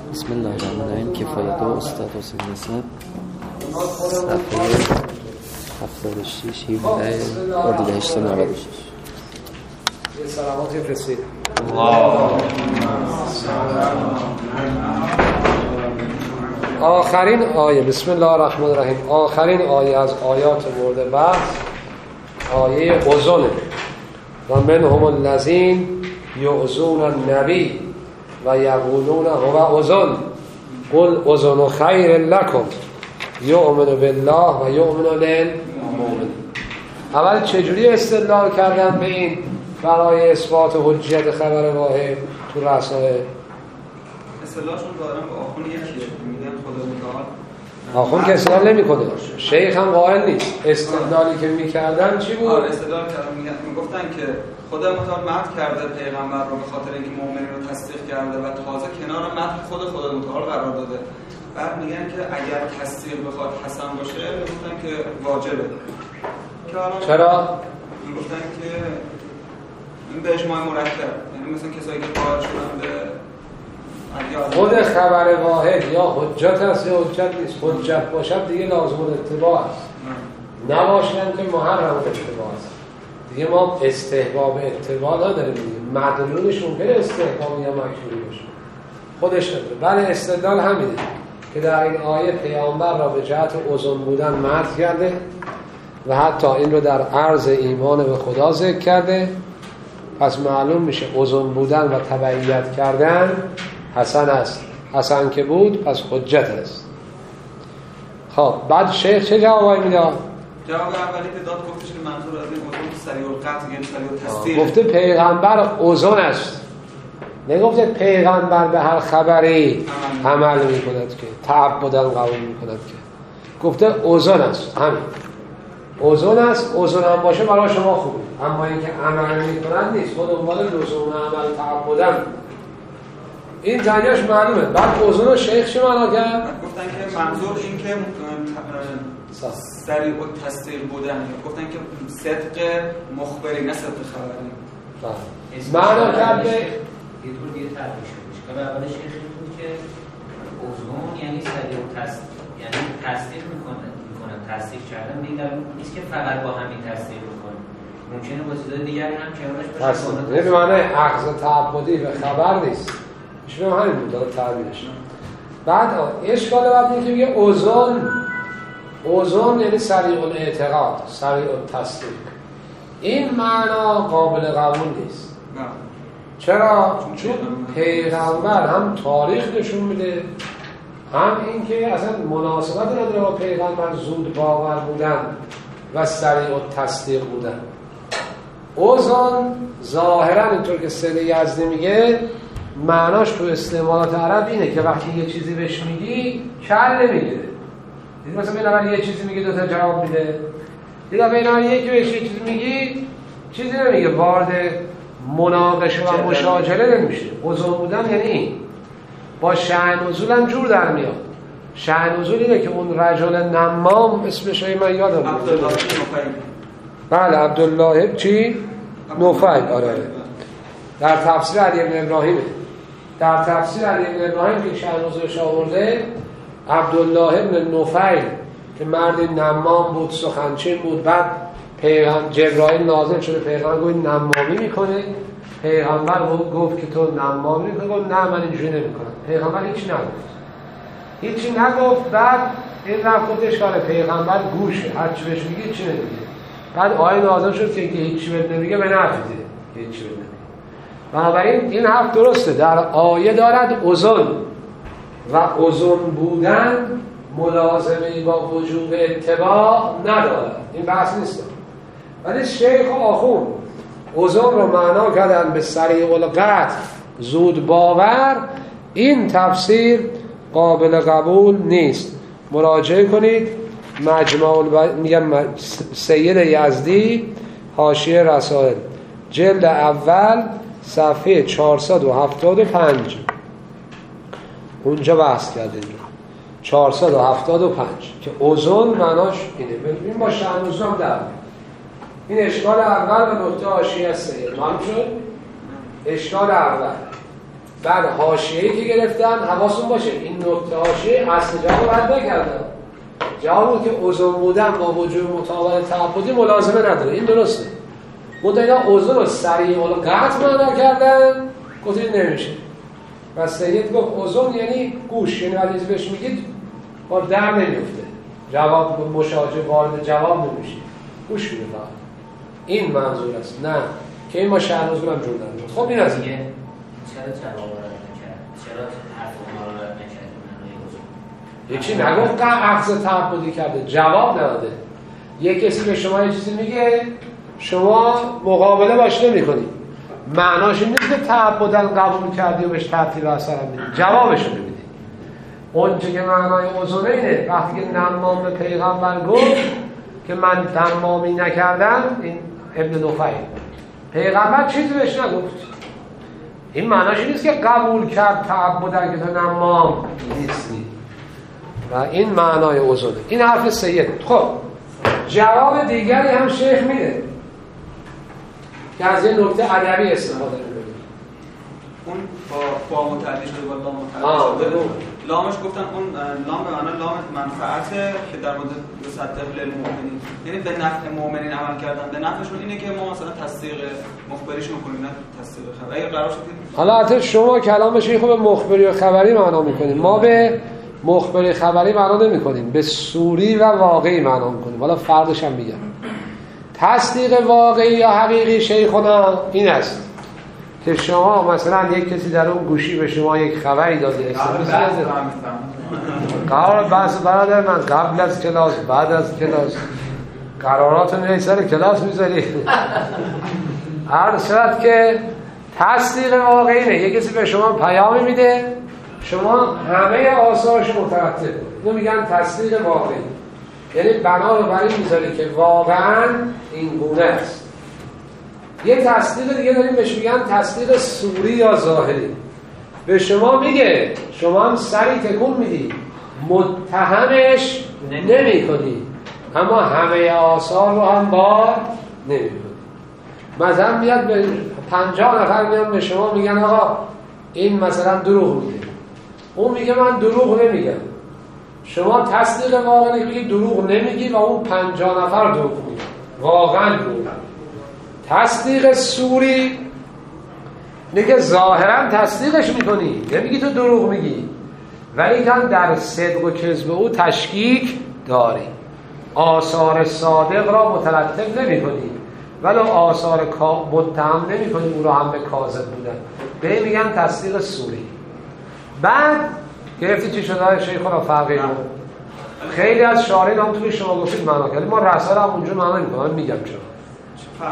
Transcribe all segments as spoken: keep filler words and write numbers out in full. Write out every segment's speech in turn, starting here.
بسم الله الرحمن الرحیم. کفایت استاد حسین نسب، صفحه هفتاد و شش هفده اردیبهشت نود و شش. یه سلامات بفرستید. آخرین آیه، بسم الله الرحمن الرحیم، آخرین آیه از آیات مورد بحث آیه اذن و منهم الذین یؤذون النبی و یقولون هو اذن قل اذن خیر لکم یؤمن بالله و یؤمن للمؤمنین. اول چجوری استدلال کردن به این برای اثبات حجیت خبر واحد تو رسائل؟ استدلالشون دارن با آخون یکیه، میگن خدا متعال. آخون که استدلال نمی‌کنه، شیخ هم قائل نیست. استدلالی که می‌کردن چی بود؟ آره استدلال کردن، میگن میگفتن که خدا متعال مدح کرده پیغمبر رو به خاطر اینکه مؤمنین رو تصدیق کرده و تازه کنار مدح خود خدا متعال قرار داده. بعد میگن که اگر تصدیق بخواد حسن باشه، میگفتن که واجبه. چرا؟ میگفتن که این به اجماع مرکب، یعنی مثلا کسایی که قائل شدن به خود خبر واحد یا حجت است یا حجت نیست. حجت باشد دیگه لازم الاتباع است، نباشد که محرم الاتباع است. دیگه ما استحباب اتباع نداریم دیگه. مدلولش ممکنه استحباب یا مکروه باشه، خودش نداره. بله استدلال همینه که در این آیه پیامبر را به جهت اذن بودن مدح کرده و حتی این رو در عرض ایمان به خدا ذکر کرده. پس معلوم میشه اذن بودن و تبعیت کردن حسن است. حسن که بود پس حجت است. خب بعد شیخ چه جوابی میداد؟ جواب اولی که داد گفتش که منظور از این اذن سریع القطع یعنی سریع التصدیق. گفته پیغمبر اذن است، نگفته پیغمبر به هر خبری عمل, عمل میکند که تعبداً قبول میکند که. گفته اذن است، همین اذن است. اذن هم باشه برای شما خوبه، اما اینکه عمل میکنند نیست. خود دنبال لزوم عمل تعبداً، این تنیاش معلومه. بعد اذن و شیخ چی معنا کرد؟ گفتن که منظور این که سریع التصدیق بودن، گفتن که صدق مخبری نه صدق خبری. معنا کرد به یه طور دیگه تعریف شده. که اولش این بود که اذن یعنی سریع التصدیق، یعنی تصدیق میکنه میکنن تصدیق کردن دیگه نیست که فقط با همین تصدیق میکنه، ممکنه با چیزای دیگری هم کنارش باشه. نه به معنی اخذ تعبدی به خبر نیست. شما همین بود داره تعبیرش. بعد اشکال بعد اینه که میگه اذن، اذن یعنی سریع الاعتقاد، سریع التصدیق. این معنا قابل قبول نیست. نه. چرا؟ چون پیغمبر هم تاریخ نشون میده، هم اینکه اصلا مناسبت نداره با پیغمبر زود باور بودن و سریع التصدیق بودن. اذن ظاهرا اینطور که سید یزدی میگه معناش تو استعمالات عرب اینه که وقتی یه چیزی بهش میگی کل نمیگیره. دیدی مثلا بین اول یه چیزی میگه دوتا جواب میده، دیدی بین اول یکی بهش یه چیزی میگی چیزی نمیگه، وارد مناقشه و مشاجره نمیشه. اذن بودن یعنی این. با شأن نزول هم جور در میاد. شأن نزول اینه که اون رجل نمام اسمش من یادم میاد، عبدالله نوفیل. بله عبدالله چی؟ نوفیل. آره در تفسیر علی بن ابراهیمه. در تفسیر علی بن ابراهیم که شأن نزولش آورده عبدالله بن نوفیل که مرد نمام بود، سخنچین بود. بعد پیغمبر جبرائیل نازل شده، پیغمبر گفت نمامی میکنه. پیغمبر گفت که تو نمامی میکنه. گفت نه من اینجوری نمیکنم. پیغمبر هیچ نگفت، هیچی نگفت. بعد این رفت گفتش که پیغمبر گوشه، هر چی بهش میگه چی نمیگه. بعد آیه نازل شد که هیچی بهت نمیگه به نفیده، هیچی بهت نمیگه. بنابراین این حرف درسته، در آیه دارد اذن و اذن بودن ملازمه‌ای با وجوب اتباع ندارد. این بحث نیست. ولی شیخ و آخون اذن رو معنا کردن به سریع القطع، زود باور. این تفسیر قابل قبول نیست. مراجعه کنید مجمع الب... میگم سید یزدی حاشیه رسائل جلد اول صفحه چهارصد و هفتاد و پنج، اونجا بحث کرده چهارصد و هفتاد و پنج که اذن معناش اینه. این با شأن نزول هم در این اشکال اول و نکته حاشیه سید معلوم شد. اشکال اول بعد حاشیه‌ای که گرفتن حواستون باشه این نکته حاشیه اصل جواب رد نکردن. جوابی که عضو بودن با وجود مطابق تعبدی ملازمه نداره. این درسته. مدعی عضو رو سریع و قطع معنا کردن گفتید نمیشه. و سید گفت عضو یعنی گوش، یعنی وقتی بهش میگید با در نمیفته، جواب مشاجه وارد جواب نمیشه، گوش میده فقط. این منظور است، نه که این ما شهرنوز برم جور نمید. خب این از این چرا جواب رد نکرد؟ چرا حرف اونا رو رد نکرد؟ یکی نگفت که اخذ تعبدی کرده، جواب نداده. یک کسی به شما یه چیزی میگه شما مقابله باش نمی کنی، معناش این نیست که تعبداً قبول کردی و بهش تبطیل و اثر میدی، جوابش رو میدی. اون چه که معنای عذره اینه وقتی که نمام به پیغمبر گفت که من نمامی نکردم، این ابن نفیل پیغمبر چیزی بهش نگفت، این معناش نیست که قبول کرد تعبداً که تو نمام نیستی و این معنای عذره. این حرف سید. خب جواب دیگری هم شیخ میده که از این نکته ادبی استفاده می‌کنه. اون با با متعدی شده با لام متعدی شده. لامش گفتن اون لام به معنی لام منفعته که در مورد مصدق للمؤمنین، یعنی به نفع مؤمنین عمل کردن. به نفعشون اینه که ما مثلا تصدیق مخبریشون کنیم، نه تصدیق خبری. اگه قرار شد حالا البته شما کلامش این خوب مخبری و خبری معنا می‌کنیم، ما به مخبری خبری معنا نمی‌کنیم، به صوری و واقعی معنا می‌کنیم. حالا فردش هم میگم. تصدیق واقعی یا حقیقی شیخنا این است که شما مثلا یک کسی در اون گوشی به شما یک خبری داده، قرار بحث برادر من قبل از کلاس بعد از کلاس قرارات رو میای سر کلاس میذاری. هر صورت که تصدیق واقعی نه، یک کسی به شما پیامی میده شما همه آثارش مترتب کنید، اینو میگن تصدیق واقعی. یعنی بنا رو بر این میذاری که واقعا این گونه است. یه تصدیق دیگه داریم بهش میگن تصدیق صوری یا ظاهری. به شما میگه شما هم سری تکون میدی، متهمش نمی کنی، اما همه آثار رو هم بار نمی کنی. مثلا میاد به پنجاه نفر میان به شما میگن آقا این مثلا دروغ میگه، اون میگه من دروغ نمیگم. شما تصدیق واقعی میگی دروغ نمیگی و اون پنجاه نفر دروغ میگن، واقعا دروغ. تصدیق صوری میگه ظاهرا تصدیقش میکنی، نمیگی تو دروغ میگی، ولی کن در صدق و کذب او تشکیک داری، آثار صادق را مترتب نمی کنی ولی آثار متهم نمی کنی او را هم به کاذب بودن، به میگن تصدیق صوری. بعد گرفتی چی شده شیخ را فرقی رو خیلی از شارعین هم توی شما گفتید معنا کردیم، ما رسال هم اونجا معنا نمی‌کنم، میگم چرا فرق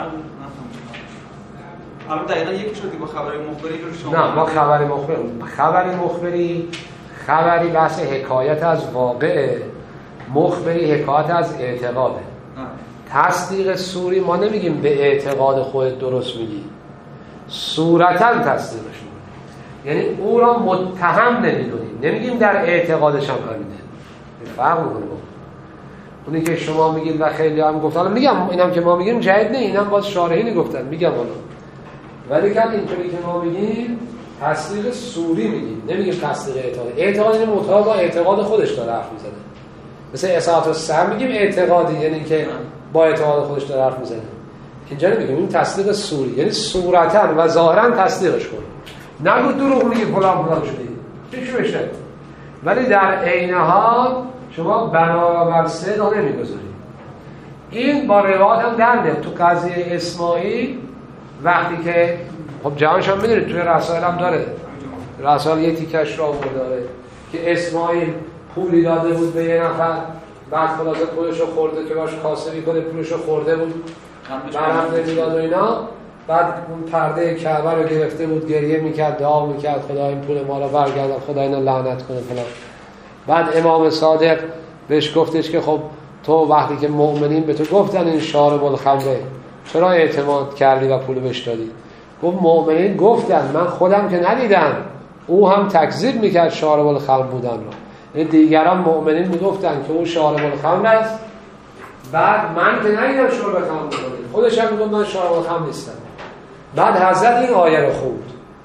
الان دقیقاً یکی شد که با خبری مخبری رو شما نه ما خبری مخبری خبری مخبری خبری بحث حکایت از واقعه، مخبری حکایت از اعتقاده. تصدیق صوری ما نمیگیم به اعتقاد خودت درست میگی، صورتاً تصدیقش میکنی، یعنی او را متهم نمی‌کنی، نمیگیم در اعتقادش هم همینه. فرق میکنه با اونی که شما میگید و خیلی هم گفتن. میگم اینم که ما میگیم جدید نه، اینم باز شارحینی گفتن، میگم حالا ولی که اینطوری که ما میگیم تصدیق صوری میگیم، نمیگیم تصدیق اعتقاد. اعتقاد این مطابق با اعتقاد خودش داره حرف میزنه، مثل اصالت السر میگیم اعتقادی، یعنی که با اعتقاد خودش داره حرف میزنه. اینجا نمیگیم، این تصدیق صوری، یعنی صورتا و ظاهرا تصدیقش کن، نگو دروغ میگی فلان فلان شدی چیش بشه، ولی در عین حال شما بنابر صدق نمیگذاری. این با روایت هم در میاد. تو قضیه اسماعیل وقتی که خب جهانش هم میدونید توی رسائل هم داره، رسائل یه تیکش را داره که اسماعیل پولی داده بود به یه نفر، بعد خلاصه پولشو خورده که باش کاسبی کنه، پولشو خورده بود برهم نمیداد و اینا، بعد اون پرده کعبه رو گرفته بود گریه میکرد دعا میکرد خدا این پول ما رو برگردن، خدا اینو لعنت کنه فلان. بعد امام صادق بهش گفتش که خب تو وقتی که مؤمنین به تو گفتن این شارب الخمره چرا اعتماد کردی و پول بهش دادی؟ گفت مؤمنین گفتن، من خودم که ندیدم، او هم تکذیب میکرد شارب الخمر بودن رو، یعنی دیگران مؤمنین میگفتن که اون شارب الخمر است، بعد من که ندیدم شارب الخمر بودن، خودش هم میگفت من شارب الخمر نیستم. بعد حضرت این آیه رو خوند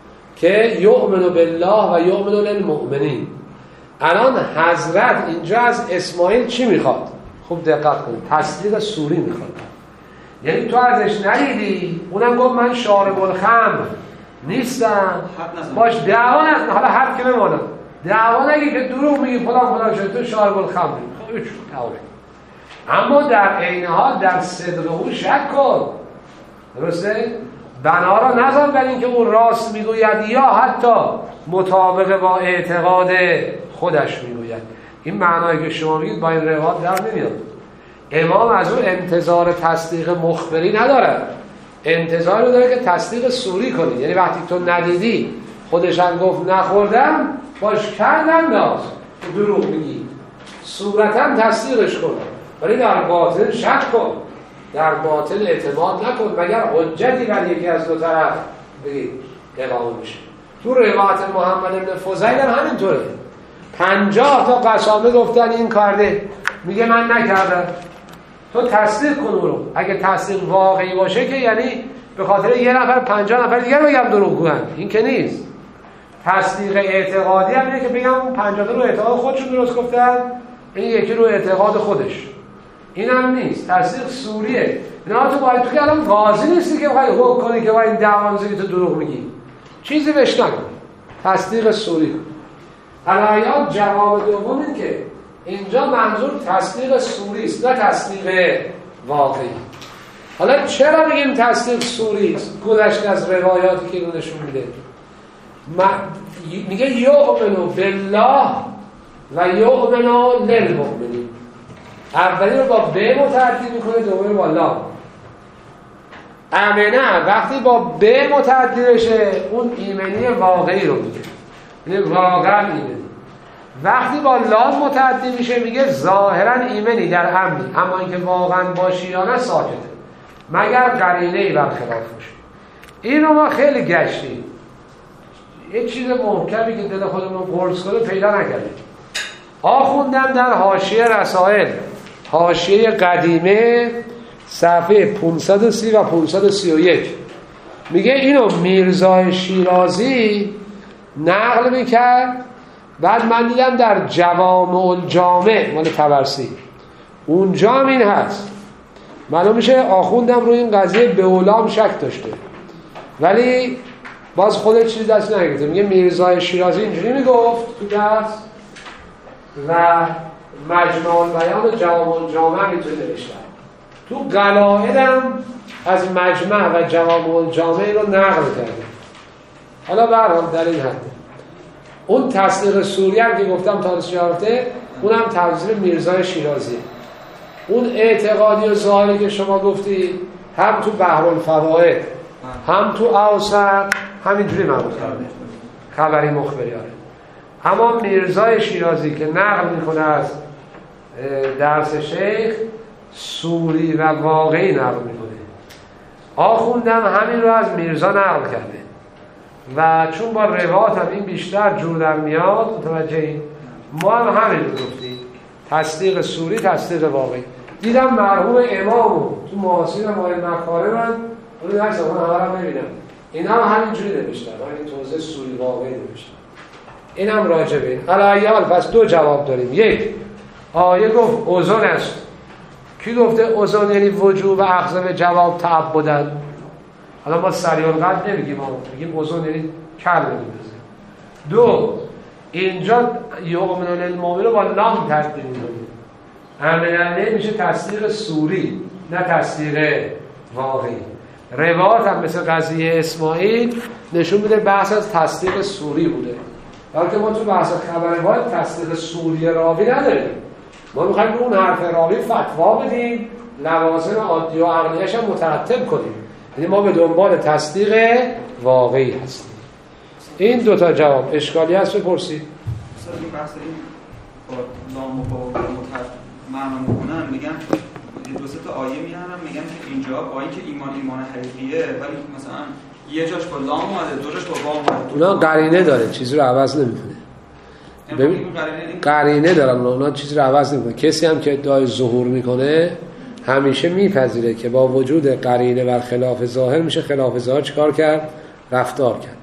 که یؤمن بالله و یؤمن للمؤمنین. الان حضرت اینجا از اسماعیل چی میخواد؟ خوب دقت کنید، تصدیق سوری میخواد. یعنی تو ازش ندیدی اونم گفت من شارب الخمر نیستم، باش دعوا نکن، حالا حرف که بمانم دعوا نگی که دروغ میگی فلان فلان شده تو شارب الخمر. خب هیچ دعوا. اما در عین حال در صدق او شک کن، درسته؟ بنا را نظر بر این که اون راست میگوید یا حتی مطابق با اعتقاد خودش میگوید. این معنایی که شما میگید با این روایت در نمیاد. امام از اون انتظار تصدیق مخبری نداره، انتظار رو داره که تصدیق سوری کنی. یعنی وقتی تو ندیدی خودش هم گفت نخوردم، باش کردم داز که دروغ میگی، صورتا تصدیقش کن، ولی در باطن شک کن، در باطن اعتماد نکن مگر حجتی بر یکی از دو طرف بگید اقامه میشه. تو روایت محمد بن فضیل هم همینطوره، پنجاه تا قسامه گفتن این کرده، میگه من نکردم. تو تصدیق کن رو. اگه تصدیق واقعی باشه که یعنی به خاطر یه نفر پنجاه نفر دیگر بگم دروغگوئن، این که نیست. تصدیق اعتقادی هم اینه که بگم اون پنجاه تا رو اعتقاد خودشون درست گفتن، این یکی رو اعتقاد خودش. این هم نیست. تصدیق سوریه. نه تو باید، تو که الان قاضی نیستی که بخوای حکم کنی که باید این دعوانزی تو دروغ میگی، چیزی بهش نکن، تصدیق سوری. حالا جواب دوم این که اینجا منظور تصدیق سوری است نه تصدیق واقعی. حالا چرا میگیم تصدیق سوری است؟ گذشته از روایاتی که نشون میده. میگه یؤمن بالله و یؤمن للمؤمنین. اولی رو با ب متعدی میکنه، دومی با لا. امنه وقتی با ب متعدی بشه اون ایمنی واقعی رو میگه، یعنی واقعا ایمنی. وقتی با لام متعدی میشه میگه ظاهرا ایمنی در امنی، اما اینکه واقعا باشی یا نه ساکته، مگر قرینه‌ای برخلاف باشه. اینو ما خیلی گشتیم، یه چیز محکمی که دل خودمون قرص کنه پیدا نکردیم. آخوندم در حاشیه رسائل، حاشیه قدیمه، صفحه پانصد و سی و پانصد و سی و یک، میگه اینو میرزای شیرازی نقل میکرد. بعد من دیدم در جوامع الجامع مال طبرسی اونجا هم این هست. معلوم میشه آخوندم روی این قضیه به علام شک داشته، ولی باز خودت چیزی دست نگرفته. میگه میرزای شیرازی اینجوری میگفت تو درس و مجمع البیان و جوامع الجامع میتونه نوشتن. تو قلائدم از مجمع و جوامع الجامع رو نقل کرده. حالا برام در این حد اون تصدیق سوری هم که گفتم تاریخ یافته، اونم تفسیر میرزای شیرازی. اون اعتقادی و ظاهری که شما گفتی هم تو بحر الفوائد هم تو اوسط همینجوری معروف کرده، خبری مخبریانه. اما میرزای شیرازی که نقل میکنه از درس شیخ، سوری و واقعی نقل میکنه. آخوندم همین رو از میرزا نقل کرده و چون با روایت هم این بیشتر جور در میاد، متوجه این ما هم همین رو گفتیم، تصدیق سوری، تصدیق واقعی. دیدم مرحوم امامو تو محاسین ماه مکاره من اونی نکس اون همه رو نمیدم، این هم همین جوری نوشتن، این توضیح سوری واقعی نوشتن. این هم راجبه. حالا پس دو جواب داریم. یک، آیه گفت اوزن است. کی گفته اوزن یعنی وجوب و اخذ به جواب تعبدن؟ حالا ما سریع القد نمیگیم، ما میگیم اوزن یعنی کل بزنیم. دو، اینجا یؤمن للمؤمن رو با لام ترتیب می‌کنیم. امنه میشه تصدیق سوری نه تصدیق واقعی. روایت هم مثل قضیه اسماعیل نشون میده بحث از تصدیق سوری بوده، بلکه ما تو بحث خبر باید تصدیق سوری راوی نداریم. ما میخوایم اون حرف راوی فتوا بدیم، لوازم عادی و عقلیش هم مترتب کنیم. یعنی ما به دنبال تصدیق واقعی هستیم. این دوتا جواب. اشکالی هست بپرسید. مثلا این بحث این با لام و با معنا میکنن، میگن دو سه تا آیه میارن میگن که اینجا با اینکه ایمان ایمان حقیقیه، ولی مثلا یه جاش با لام اومده، دو جاش با واو اومده. اونا قرینه داره، چیزی رو عوض نمیکنه. ببین قرینه دارن، اونا چیزی رو عوض نمیکنه. کسی هم که ادعای ظهور میکنه همیشه میپذیره که با وجود قرینه بر خلاف ظاهر میشه خلاف ظاهر چیکار کرد؟ رفتار کرد.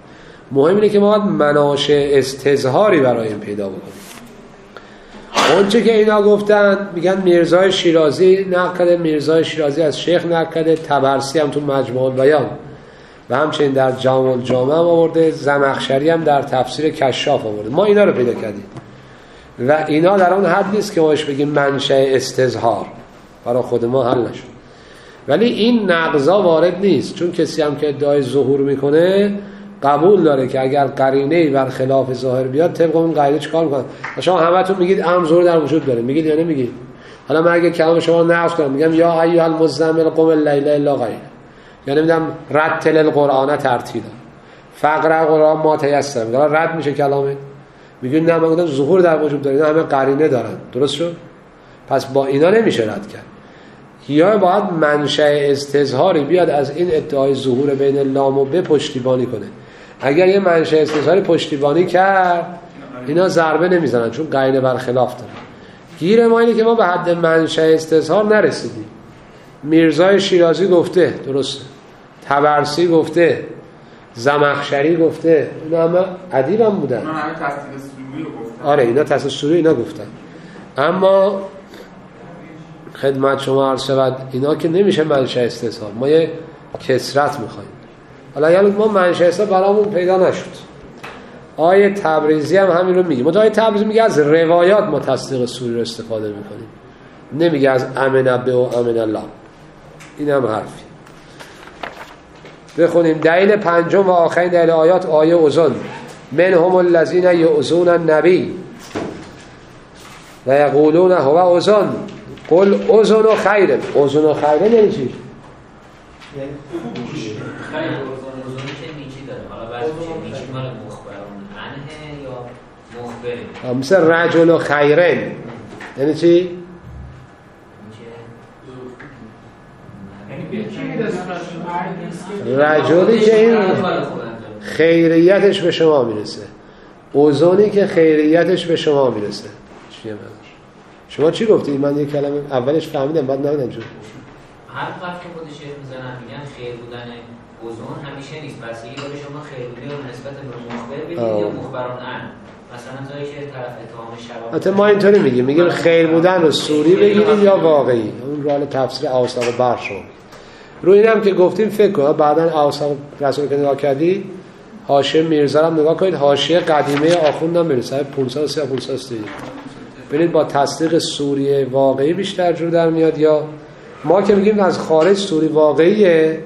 مهم اینه که ما باید مناشع استظهاری برای این پیدا بکنیم. اون چه که اینا گفتن میگن میرزای شیرازی نقل کرده، میرزای شیرازی از شیخ نقل کرده، طبرسی هم تو مجموع البیان و همچنین در جامع الجامع هم آورده، زمخشری هم در تفسیر کشاف آورده. ما اینا رو پیدا کردیم و اینا در اون حد نیست که ماش بگیم منشأ استظهار برای خود ما حل نشد. ولی این نقضا وارد نیست، چون کسی هم که ادعای ظهور میکنه قبول داره که اگر قرینه‌ای بر خلاف ظاهر بیاد طبق اون قاعده چیکار میکنه. شما همتون میگید امر ظهور در وجود داره، میگید یا نمیگید؟ حالا من اگه کلام شما نقض کنم میگم یا ایها المزمل قم اللیل الا غیر، یا نمیدونم رتل القرآن ترتیلا، فقرا قرآن ما تیسر، میگم رد میشه کلامه. میگن نه من گفتم ظهور در وجود داره، اینا همه قرینه دارن. درست شد؟ پس با اینا نمیشه رد کرد. یا باید منشأ استظهاری بیاد از این ادعای ظهور بین لام و به پشتیبانی کنه. اگر یه منشأ استظهاری پشتیبانی کرد اینا ضربه نمیزنن، چون قرینه برخلاف داره. گیر ما اینه که ما به حد منشأ استظهار نرسیدیم. میرزای شیرازی گفته، درسته، طبرسی گفته، زمخشری گفته، اینا همه ادیب هم بودن. اینا همه تصدیق سوری رو گفتن. آره اینا تصدیق سوری اینا گفتن. اما خدمت شما عرض شود اینا که نمیشه منشأ استظهار، ما یه کثرت میخوایم. حالا یعنی ما منشأ استظهار برامون پیدا نشد. آیه تبریزی هم همین رو میگه. آیه تبریزی میگه از روایات ما تصدیق سوری رو استفاده میکنیم، نمیگه از امن به و امن الله. این هم حرفی. بخونیم دلیل پنجم و آخرین دلیل آیات آیه اذن منهم الذین یؤذون النبی و یقولون هو اذن قل اذن خیر. اذن و خیر یعنی چی؟ خیر اذن که نیچی داره. حالا بعضی میشه نیچی مال مخبرون عنه یا مخبره. مثل رجل و خیرن یعنی چی؟ رجلی که این خیریتش به شما میرسه، اوزانی که خیریتش به شما میرسه. چیه من؟ شما چی گفتید؟ من یه کلمه اولش فهمیدم بعد نمیدونم چون هر وقت که خود شیخ میزنن میگن خیر بودن اوزان همیشه نیست. پس یه بار شما خیر بودن رو نسبت به مخبر بدید یا مخبران ان، مثلا جایی که طرف اتهام شباب. البته ما اینطوری میگیم، میگیم خیر بودن رو سوری بگیرید یا واقعی. اون راه تفسیر اوسط و بخش رو روی اینم که گفتیم فکر کنید. بعداً اوسط رسول که نگاه کردی حاشیه میرزا هم نگاه کنید، حاشیه قدیمه آخوندم برسه پانصد و سه پانصد و سه. ببینید با تصدیق سوری واقعی بیشتر جور در میاد یا ما که میگیم از خارج سوری واقعیه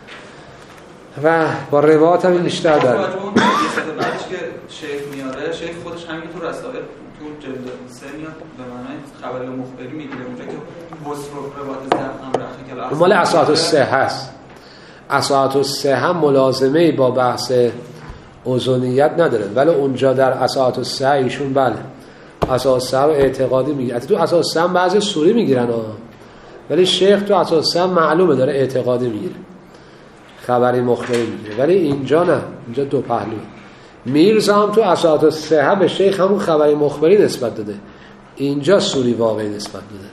و با روایات هم بیشتر در میاد. اون بعدش که شیخ میاره، شیخ خودش همین تو رسائل تو جلد سه میاد به معنای خبر مخبری میگیره، اونجا که وصف روایت ضعف هم رخی که مال اساعات السه هست. اساعات السه هم ملازمه با بحث اوزونیت نداره، ولی اونجا در اساعات السه ایشون بله اساس السه رو اعتقادی میگیره. تو اساس السه هم بعضی سوری میگیرن ها، ولی شیخ تو اساس السه هم معلومه داره اعتقادی میگیره، خبری مخبری میگیره. ولی اینجا نه، اینجا دو پهلو. میرزا هم تو اساعات السه به شیخ همون خبری مخبری نسبت داده، اینجا سوری واقعی نسبت داده.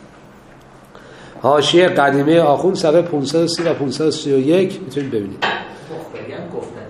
حاشیه قدیمه آخوند صفحه پانصد و سی و پانصد و سی و یک میتونید ببینید. مخبری هم گفتن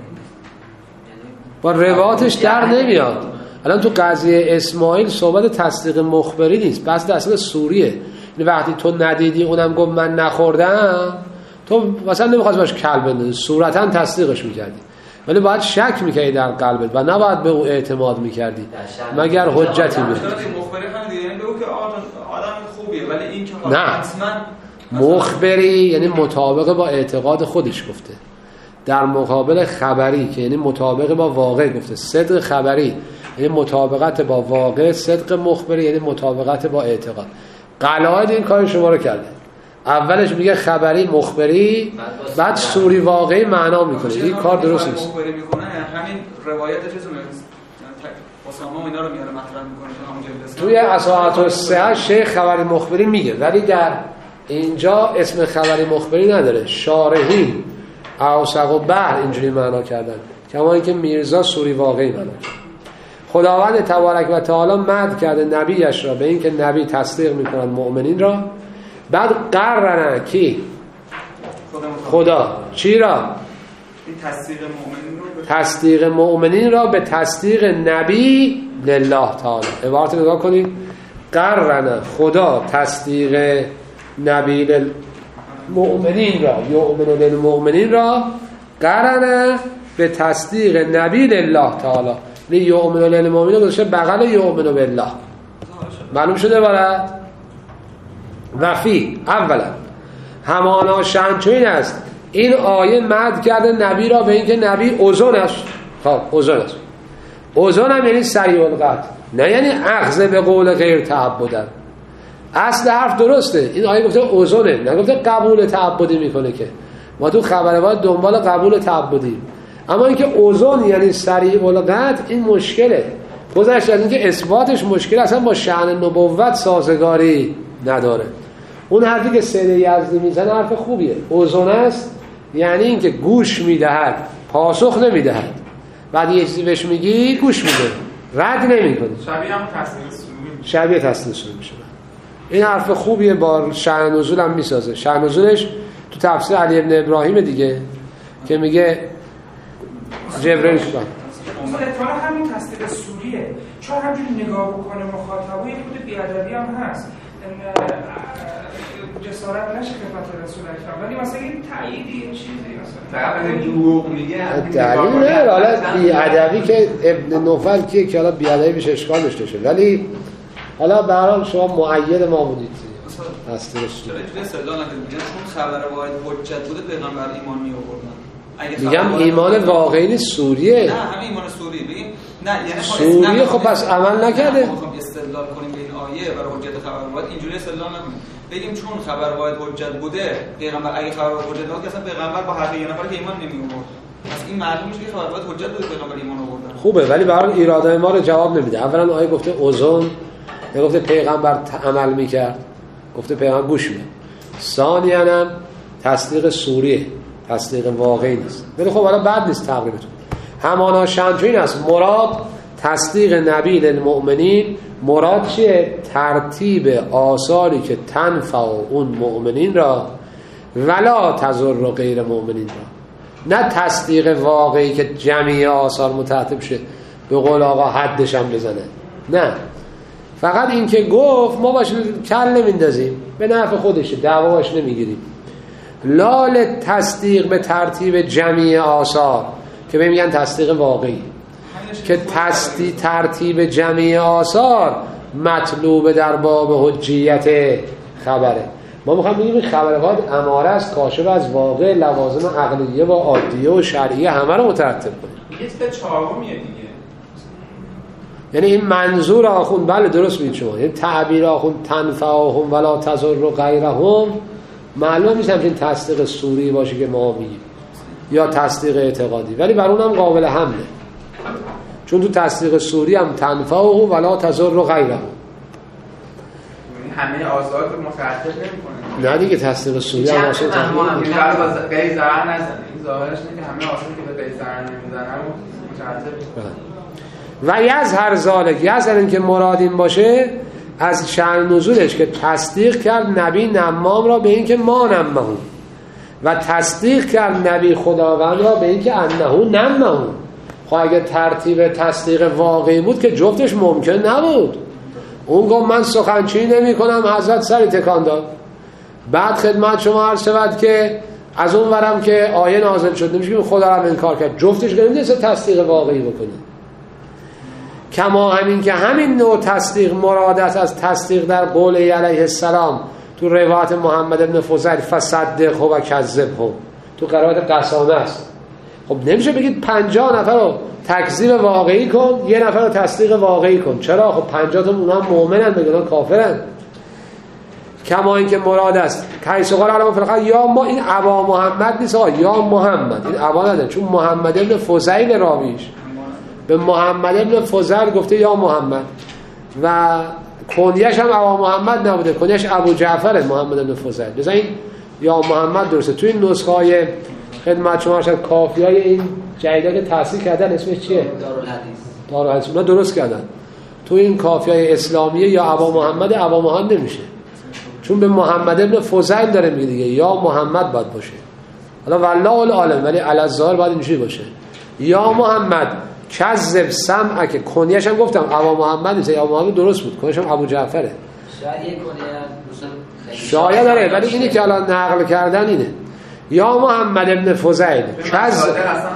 با روایاتش در نمیاد. الان تو قضیه اسماعیل صحبت تصدیق مخبری نیست، بس دست سوریه. یعنی وقتی تو ندیدی اونم گفت من نخوردم، تو مثلا نمیخواست باش کل بندازی، صورتا تصدیقش میکردی، ولی باید شک میکردی در قلبت و نباید به او اعتماد میکردی مگر حجتی بیاد. مخبری هم دیگه یعنی بگو که آدم خوبیه، ولی این که نه حتما مخبری یعنی مطابق با اعتقاد خودش گفته، در مقابل خبری که یعنی مطابق با واقع گفته. صدق خبری یعنی مطابقت با واقع، صدق مخبری یعنی مطابقت با اعتقاد. قلاید این کار شما رو کرده، اولش میگه خبری مخبری، بعد سوری واقعی معنا میکنه. این کار درست نیست. مخبری میکنه همین روایت چیزو میگه اسامه اینا رو میاره مطرح میکنه همون توی اساعات السه شیخ خبری مخبری میگه، ولی در اینجا اسم خبری مخبری نداره. شارحین اوسق و بحر اینجوری معنا کردن، کما اینکه میرزا سوری واقعی معنا کرد. خداوند تبارک و تعالی مدح کرده نبیش را به این که نبی تصدیق میکنن مؤمنین را، بعد قررن کی؟ خدا. چی را؟ این تصدیق مؤمنین رو تصدیق مؤمنین را به تصدیق نبی لله تعالی. عبارت رو نگاه کنید، قرن خدا تصدیق نبی للمؤمنین را، یؤمن للمؤمنین را قرن به تصدیق نبی لله تعالی. لی یؤمن للمؤمنین گذاشته بغل یؤمن بالله. معلوم شده برات؟ وفی اولا همانا شأن چون است این آیه مد کرده نبی را به اینکه نبی اوزون است. خب اوزون است، اوزون هم یعنی سریع القطع، نه یعنی اخذ به قول غیر تعبدن. اصل حرف درسته، این آیه گفته اوزونه، نگفته قبول تعبدی میکنه که ما تو خبر باید دنبال قبول تعبدی. اما اینکه اوزون یعنی سریع القطع این مشکله. گذشت از اینکه اثباتش مشکل اصلا با شأن نبوت سازگاری نداره. اون حرفی که سید یزدی میزنه حرف خوبیه. اوزون است یعنی اینکه گوش میدهد پاسخ نمیدهد، بعد یه چیزی بهش میگی گوش میده رد نمیکنه، شبیه هم تصدیق سوری شبیه تصدیق سوری میشه. این حرف خوبیه، با شأن نزول هم میسازه. شأن نزولش تو تفسیر علی ابن ابراهیم دیگه که میگه جبرئیل شد احتمالا همین تصدیق سوریه، چون همجوری نگاه بکنه مخاطبه یه خود بیادبی هم هست، جسارت نشه خدمت رسول اکرم، ولی مثلا این تأییدی یه چیزی مثلا فقط دروغ میگه دلیل نه. حالا بیادبی که ابن نوفل که که حالا بیادبی بهش اشکال داشته شه، ولی حالا به هر حال شما مؤید ما بودید تصدیق سوری. چرا استدلال نکنید چون خبر واحد حجت بوده پیغمبر ایمان می آوردن. میگم ایمان واقعی سوریه، نه همین ایمان سوری بگیم نه یعنی سوریه. خب پس عمل نکرده. میخوام استدلال کنیم به این آیه برای حجت خبر واحد، اینجوری استدلال نکنیم بگیم چون خبر واحد حجت بوده پیغمبر اگه خبر واحد حجت نبود اصلا پیغمبر با هر یه نفر که ایمان نمی آورد. پس این معلوم میشه که خبر واحد حجت بوده پیغمبر ایمان آوردن. خوبه ولی برای ایراده ما رو جواب نمیده. اولا آیه گفته اوزون، نگفته پیغمبر عمل میکرد، گفته پیغمبر گوش میده. ثانیاً هم تصدیق سوریه، تصدیق واقعی نیست. ولی خب حالا بد نیست تقریبتون. همانا شمچین است مراد تصدیق نبی للمؤمنین. مراد چیه؟ ترتیب آثاری که تنفع اون مؤمنین را ولا تضر غیر مؤمنین را، نه تصدیق واقعی که جمعی آثار مترتب شه به قول آقا حدش هم بزنه، نه، فقط این که گفت ما باش کل نمیندازیم، به نفع خودشه، دعوا باش نمیگیریم. لال تصدیق به ترتیب جمعی آثار که بهم میگن تصدیق واقعی، که تصدیق ترتیب جمعی آثار مطلوب در باب حجیت خبره. ما میخوام بگیم خبر واحد اماره است، کاشف از واقع، لوازم عقلیه و عادیه و شرعیه همه رو مترتب کنه. یه چیز چهارمیه دیگه. یعنی این منظور آخوند بله درست میگید شما، این تعبیر آخوند تنفعهم ولا تضر غیرهم معلوم نیست همچین تصدیق سوری باشه که ما میگیم یا تصدیق اعتقادی، ولی بر اونم قابل حمله، چون تو تصدیق سوری هم تنفعهم ولا تضر غیرهم، همه آثار رو مترتب نمی‌کنه. نه دیگه تصدیق سوری هم واسه تحلیل می‌کنه غیر ضرر نزنه. این ظاهرش اینه که همه آثاری که به غیر ضرر نمی‌زنن مترتب و یظهر ذالک، یظهر این که مراد این باشه از شأن نزولش که تصدیق کرد نبی نمام را به این که ما نمهم، و تصدیق کرد نبی خداوند را به این که انه نمهم. خب اگه ترتیب تصدیق واقعی بود که جفتش ممکن نبود. اون گفت من سخنچی نمی کنم، حضرت سری تکان داد. بعد خدمت شما عرض شود که از اون ورم که آیه نازل شد نمیشه که خدا را انکار کرد، جفتش که نمیشه تصدیق واقعی بکنه. کما همین که همین نوع تصدیق مراد است از تصدیق در قول علیه السلام تو روایت محمد ابن فضیل فصدقه و کذبه، تو قرائت قسامه است. خب نمیشه بگید پنجاه نفر رو تکذیب واقعی کن، یه نفر رو تصدیق واقعی کن. چرا؟ خب پنجاه تا اونها مؤمنن، بگن کافرن. کما این که مراد است کیس قال علم فلقا یا ما، این ابا محمد نیست آقا، یا محمد، این ابا نده، چون محمد ابن فضیل راویش به محمد ابن فضیل گفته یا محمد، و کنیش هم ابا محمد نبوده، کنیش ابو جعفر محمد ابن فضیل. لذا این یا محمد درسته. توی این نسخه های خدمت شما شد کافی های این جدیدا که تحصیل کردن اسمش چیه؟ دارالحدیث. دارالحدیث اونا درست کردن. تو این کافی های اسلامیه یا ابا محمد ابا محمد نمیشه، چون به محمد ابن فضیل داره میگه دیگه، یا محمد باید باشه. حالا والله العالم، ولی علی الظاهر باید اینجوری باشه یا محمد کذب سمعک، کنیش هم گفتم ابا محمد نیست، یا محمد درست بود، کنیش هم ابو جعفره، شاید یک کنیه شاید داره، ولی اینی که الان نقل کردن اینه. یا محمد ابن فضیل کذب محمده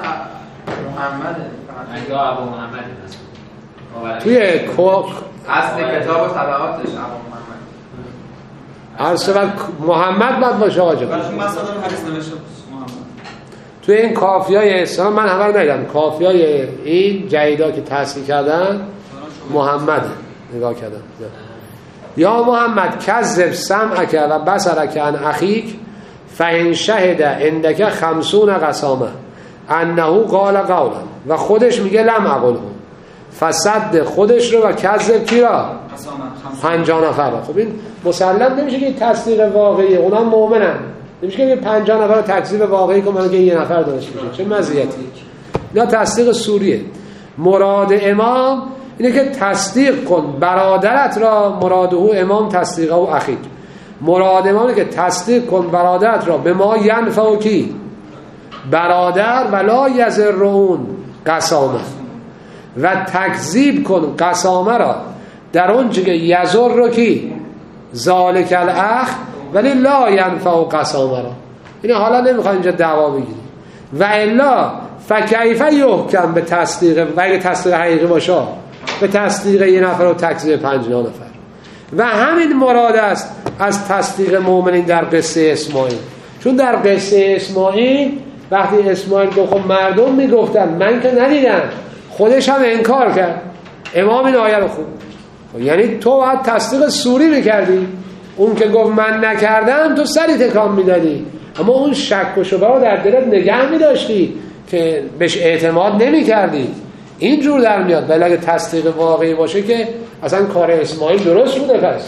یا ابو محمد توی کوک اصل کتاب و طبعاتش ابو محمد اصلا محمد باید باشه آقا جان. برای مصادر حدیث نوشته محمد. توی این کافیای اسلام من همه رو ندیدم، کافیای این جدیدا که تصحیح کردن محمد نگاه کردم. یا محمد کذب سمعک و بصرک عن اخیک فإن شهد عندک خمسون قسامه انه قال قولا، و خودش میگه لم اقله، فصد خودش رو و کذب کی را؟ پنجاه نفر. خب این مسلم نمیشه که تصدیق واقعی، اونا مؤمنن، نمیشه که پنجاه نفر رو تکذیب واقعی کنن که یه نفر داشته باشه، چه مزیتی. اینا تصدیق سوریه. مراد امام اینه که تصدیق کن برادرت را، مراده امام تصدیقه و اخیک، مراد امام اینه که تصدیق کن برادرت را به ما ینفع کی برادر ولا یزرون قسامه، و تکذیب کن قسامه را در اون چه که یزر رو کی ذالک الاخ ولی لا ینفع قسامه را. این حالا نمیخواد اینجا دعوا بگیریم. و الا فکیف یحکم به تصدیق، و اگه تصدیق حقیقی باشه به تصدیق یه نفر و تکذیب پنجاه نفر. و همین مراد است از تصدیق مؤمنین در قصه اسماعیل، چون در قصه اسماعیل وقتی اسماعیل گفت خب مردم میگفتن من که ندیدم، خودش هم انکار کرد، امام این آیه رو خوب، یعنی تو باید تصدیق سوری میکردی، اون که گفت من نکردم تو سری تکان میدادی، اما اون شک و شبه رو در دلت نگه میداشتی که بهش اعتماد نمیکردی. اینجور در میاد. ولی اگه تصدیق واقعی باشه که اصلا کار اسماعیل درست بوده. پس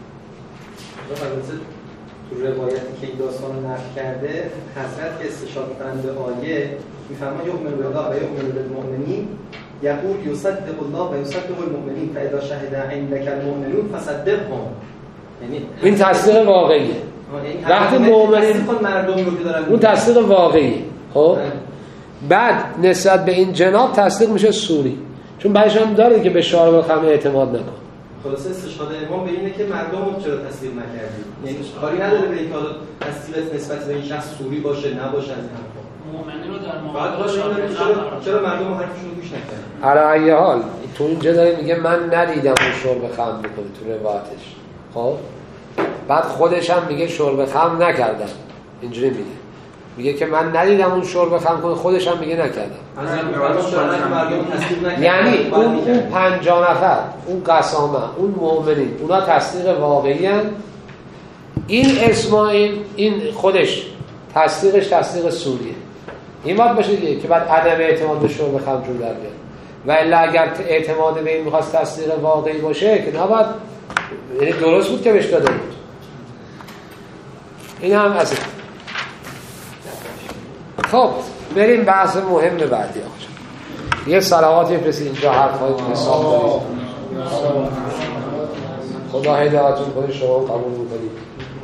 تو روایتی که این داستان رو نقل کرده حضرت که استشهاد کننده آیه میفرما یؤمن بالله و یؤمن بالمؤمنین یقول یصدق الله و یصدق المؤمنین فاذا شهد عندك المؤمنون فصدقهم. یعنی این تصدیق واقعیه. وقتی مؤمنین اون تصدیق واقعیه. خب بعد نسبت به این جناب تصدیق میشه سوری، چون بعدش هم داره که به شارع الخمر اعتماد نکن. خلاصه استشهاد امام به اینه که مردم رو چرا تصدیق نکردید، یعنی کاری نداره به اینکه تصدیق نسبت به این شخص سوری باشه نباشه، از این حرفا مؤمنین رو در مقابل چرا چرا مردم حرفشون رو گوش نکردن. علی ای حال تو اینجا داره میگه من ندیدم اون شرب خمر میکنه تو روایتش. خب بعد خودش هم میگه شرب خمر نکردم، اینجوری میگه میگه که من ندیدم اون شرب خمر کنه، خودش هم میگه نکردم. یعنی اون اون پنجاه نفر، اون قسامه، اون مؤمنین، اونا تصدیق واقعی هستند. این اسماعیل این خودش تصدیقش تصدیق سوریه. این باید باشه دیگه که بعد عدم اعتماد به شرب خمر جور در بیاد. و الا اگر اعتماد به این میخواست تصدیق واقعی باشه که نباید، یعنی درست بود که بهش داده بود. این هم از این. خب بریم بحث مهم بعدی. آقا یه صلوات بفرستید اینجا، حرفای حساب دارید. خدا هدایتتون کنه، شما قبول می‌کنید.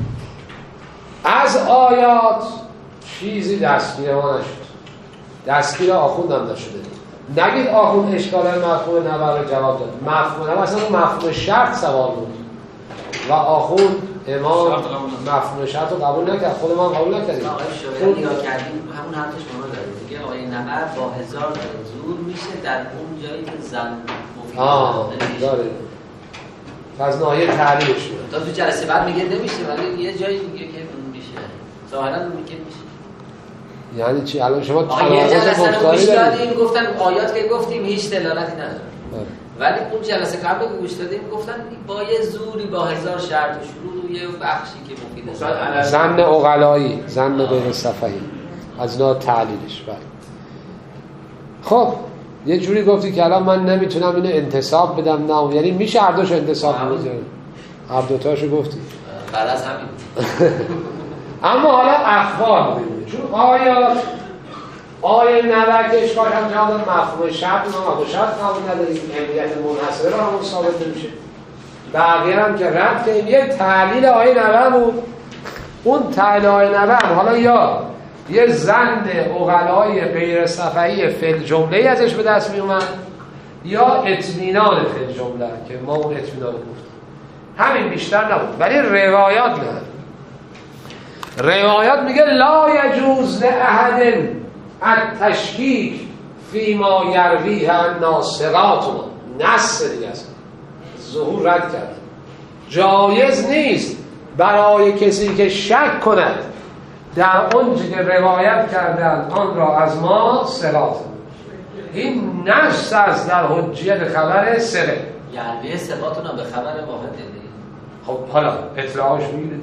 از آیات چیزی دستگیر ما نشد، دستگیر آخوند هم نشده. نگید آخوند اشکال مفهوم نبر رو جواب داد. مفهوم نبر اصلا مفهوم شرط سوال بود و آخوند امام مفهوم شرط رو قبول نکرد، خود ما قبول نکردیم. آقای شایعی نگاه کردیم همون حرفش ما داره دیگه. آقای نبر با هزار زور میشه در اون جایی که زن مفید آه داره از ناحیه تعلیمش میاد. تا تو جلسه بعد میگه نمیشه، ولی یه جایی میگه که میشه، ظاهرا میگه میشه. یعنی چی؟ الان شما یه جلسه رو گوش دادیم گفتن آیات که گفتیم هیچ دلالتی نداره، ولی اون جلسه قبل که گوش دادیم گفتن با یه زوری با هزار شرط و شروط و یه بخشی که مفیده، ظن عقلایی، ظن غیر صفحی، از نوع تعلیلش. بله خب یه جوری گفتی که الان من نمیتونم اینو انتصاب بدم، نه یعنی میشه هر دوشو انتصاب بدم، هر دوتاشو گفتی بعد از همین. اما حالا اخبار ببینید، چون آیات آیه نبر که اشکال هم جهان مفهوم شرط ما با شرط قبول نداریم، امنیت منحصره را همون ثابت نمیشه. بقیه هم که رد که یه تعلیل آیه نبر بود، اون تعلیل آیه نبر حالا یا یه زن عقلای غیر صفحی فل جمله ازش به دست می اومد یا اطمینان فل جمله که ما اون اطمینان گفتیم، همین بیشتر نبود. ولی روایات نه، روایات میگه لا یجوز لاحد التشکیک فیما یرویه الناس ثقاتنا، نص دیگه است، ظهور رد کرد. جایز نیست برای کسی که شک کند در اونچه که روایت کردن آن را از ما ثقات. این نص است در حجیت خبر ثقه. یعنی ثقاتنا به خبر واحد دیدی. خب حالا اطلاعش میگیرید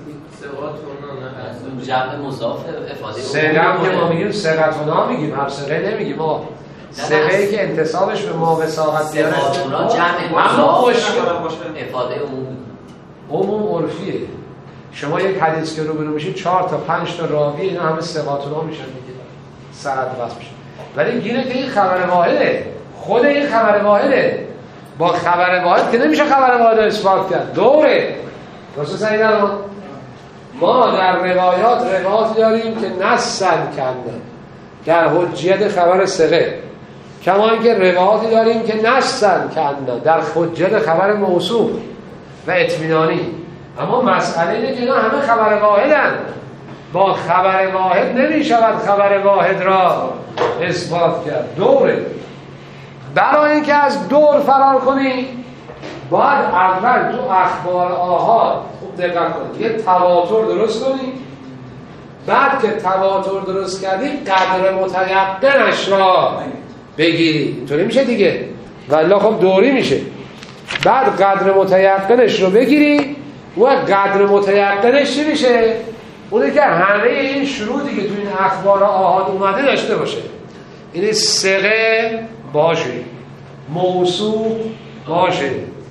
جمع مضاف افاده سقم که ما میگیم ثقتنا میگیم، هر ثقه نمیگیم. ما ثقه‌ای که انتسابش به ما وساقت بیاره ثقاتنا جمع اما افاده عموم عموم عرفیه. شما یک حدیث که روبرو میشید چهار تا پنج تا راوی اینا همه ثقاتنا میشن دیگه، سند وصل میشه. ولی گیره که این خبر واحده، خود این خبر واحده، با خبر واحد که نمیشه خبر واحد رو اثبات کرد. دوره درست سعیدن ما در روایات روایات داریم که نصن کردن در حجیت خبر ثقه، کما اینکه روایاتی داریم که نصن کردن در حجیت خبر موصوف و اطمینانی. اما مسئله اینه که اینا همه خبر واحدن، با خبر واحد نمیشود خبر واحد را اثبات کرد. دوره برای اینکه از دور فرار کنی باید اول تو اخبار آحاد خوب دقت کنی، یه تواتر درست کنی، بعد که تواتر درست کردی قدر متیقنش را بگیری. اینطوری میشه دیگه، والله خب دوری میشه. بعد قدر متیقنش رو بگیری و قدر متیقنش چی میشه؟ اونه که همه این شروطی که تو این اخبار آحاد اومده داشته باشه. این ثقه باشه، موصوف باشه،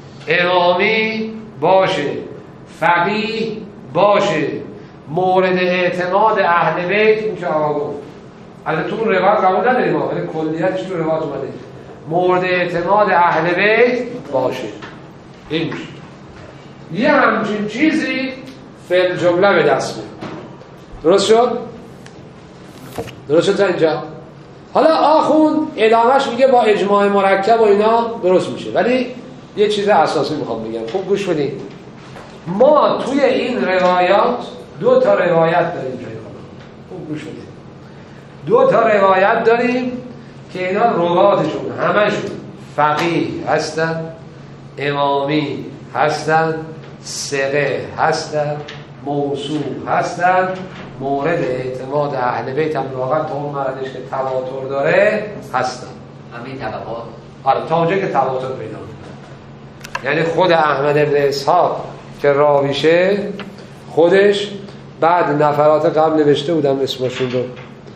امامی باشه، فقیه باشه، مورد اعتماد اهل بیت. این که آقا گفت البته تو روایت قبول نداریم ولی کلیتش تو روایت اومده مورد اعتماد اهل بیت باشه. این میشه یه همچین چیزی فعل جمله به دست میاد. درست شد؟ درست شد تا اینجا؟ حالا آخون ادامهش میگه با اجماع مرکب و اینا درست میشه. ولی یه چیز اساسی میخوام بگم، خوب گوش بدید. ما توی این روایات دو تا روایت داریم، خوب گوش بدید. دو تا روایت داریم که اینا رواتشون همشون فقیه هستن، امامی هستن، ثقه هستن، موصوف هستن، مورد اعتماد اهل بیت هم واقعا تا اون مردش که تواتر داره هستن. همین طبقات آره تا اونجا که تواتر پیدا کنه. یعنی خود احمد بن اسحاق که راویشه خودش بعد نفرات قبل نوشته بودم اسمشون رو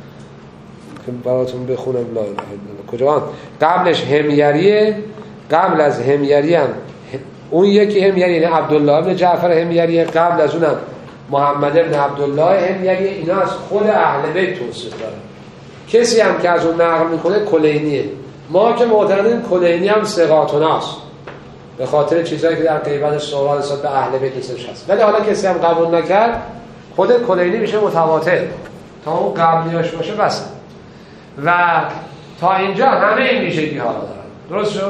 که براتون بخونم. لا اله الا الله. کجا قبلش همیریه، قبل از همیری هم اون یکی همیری یعنی عبدالله بن جعفر همیریه، قبل از اونم محمد بن عبدالله همیریه. اینا از خود اهل بیت توصیف دارن. کسی هم که از اون نقل میکنه کلینیه. ما که معتقدیم کلینی هم ثقاتناست به خاطر چیزایی که در غیبت سورا نسبت به اهل بیت نسبتش هست. ولی حالا کسی هم قبول نکرد خود کلینی میشه متواتر، تا اون قبلیاش باشه بس. و تا اینجا همه این ویژگی ها دارن. درست شد؟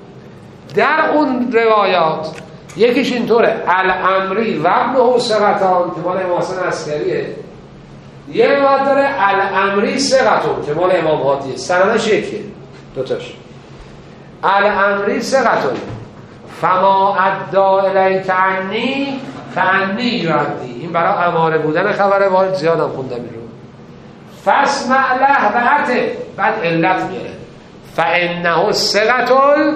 در اون روایات یکیش اینطوره الامری و ابنه ثقتان که مال امام حسن عسکریه، یه روایت داره الامری ثقتون که مال امام هادیه، سندش یکیه دوتاش. الامری ثقتون فما ادعا الیک عنی فعنی یعدی. این برای اماره بودن خبر واحد زیادم خوندم این رو. فاسمع له و اطع، بعد علت میاره فانه ثقة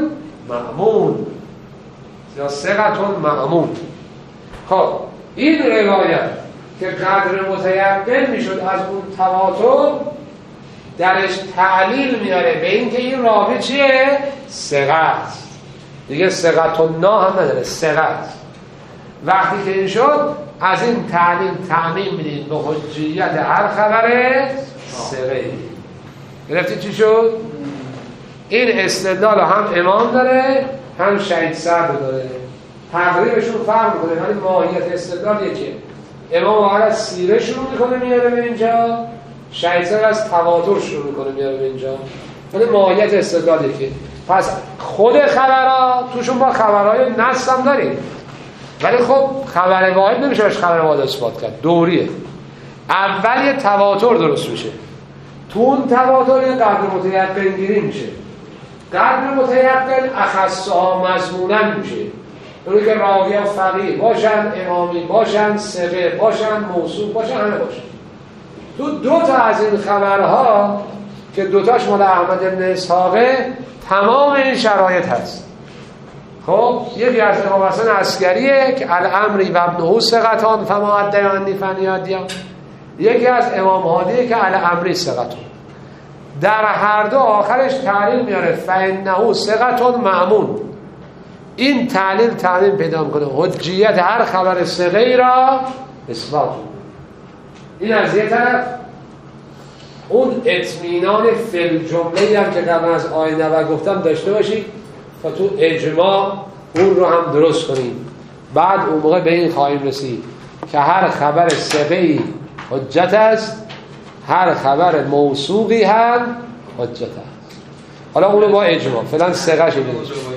مأمون یا ثقة مأمون. خب این روایت که قدر متیقن میشد از اون تواتر درش تعلیل میاره به این که این راوی چیه؟ ثقت دیگه، ثقة نا هم نداره، ثقت. وقتی که این شد از این تعلیل تعمیم میدید به حجیت هر خبره ثقه. گرفتی چی شد؟ این استدلال هم امام داره هم شهید صدر داره، تقریبشون فرق میکنه ولی ماهیت استدلال یکیه. امام واقعا سیره شروع میکنه میاره به اینجا، شهیدزاده از تواتر شروع میکنه میاره اینجا، ولی ماهیت استدلالی که پس خود خبرها توشون با خبرهای نص هم داریم، ولی خب خبر واحد نمیشه باش خبر واحد اثبات کرد، دوریه. اول یه تواتر درست میشه، تو اون تواتر یه قدر متیقن گیری میشه. قدر متیقن اخصها مضمونن میشه، اونی که راوی ها فقیه باشن، امامی باشن، ثقه باشن، موصوف باشن، همه باشن. تو دو تا از این خبرها که دوتاش مال احمد بن اسحاقه تمام این شرایط هست. خب یکی از امام حسن عسکریه که الامری و ابنه ثقتان فما ادیانی فنیادیا، یکی از امام هادیه که الامری ثقتان. در هر دو آخرش تعلیل میاره فانه ثقتون مأمون. این تعلیل تعلیل پیدا میکنه حجیت هر خبر ثقه‌ای را اثبات. این از یه طرف. اون اطمینان فی جمله هم که قبل از آیه نبوی گفتم داشته باشید تا تو اجماع اون رو هم درست کنیم. بعد اون موقع به این خواهیم رسید که هر خبر ثقه‌ای حجت است، هر خبر موثوقی هم حجت است. حالا اون رو با اجماع فعلا ثقه شده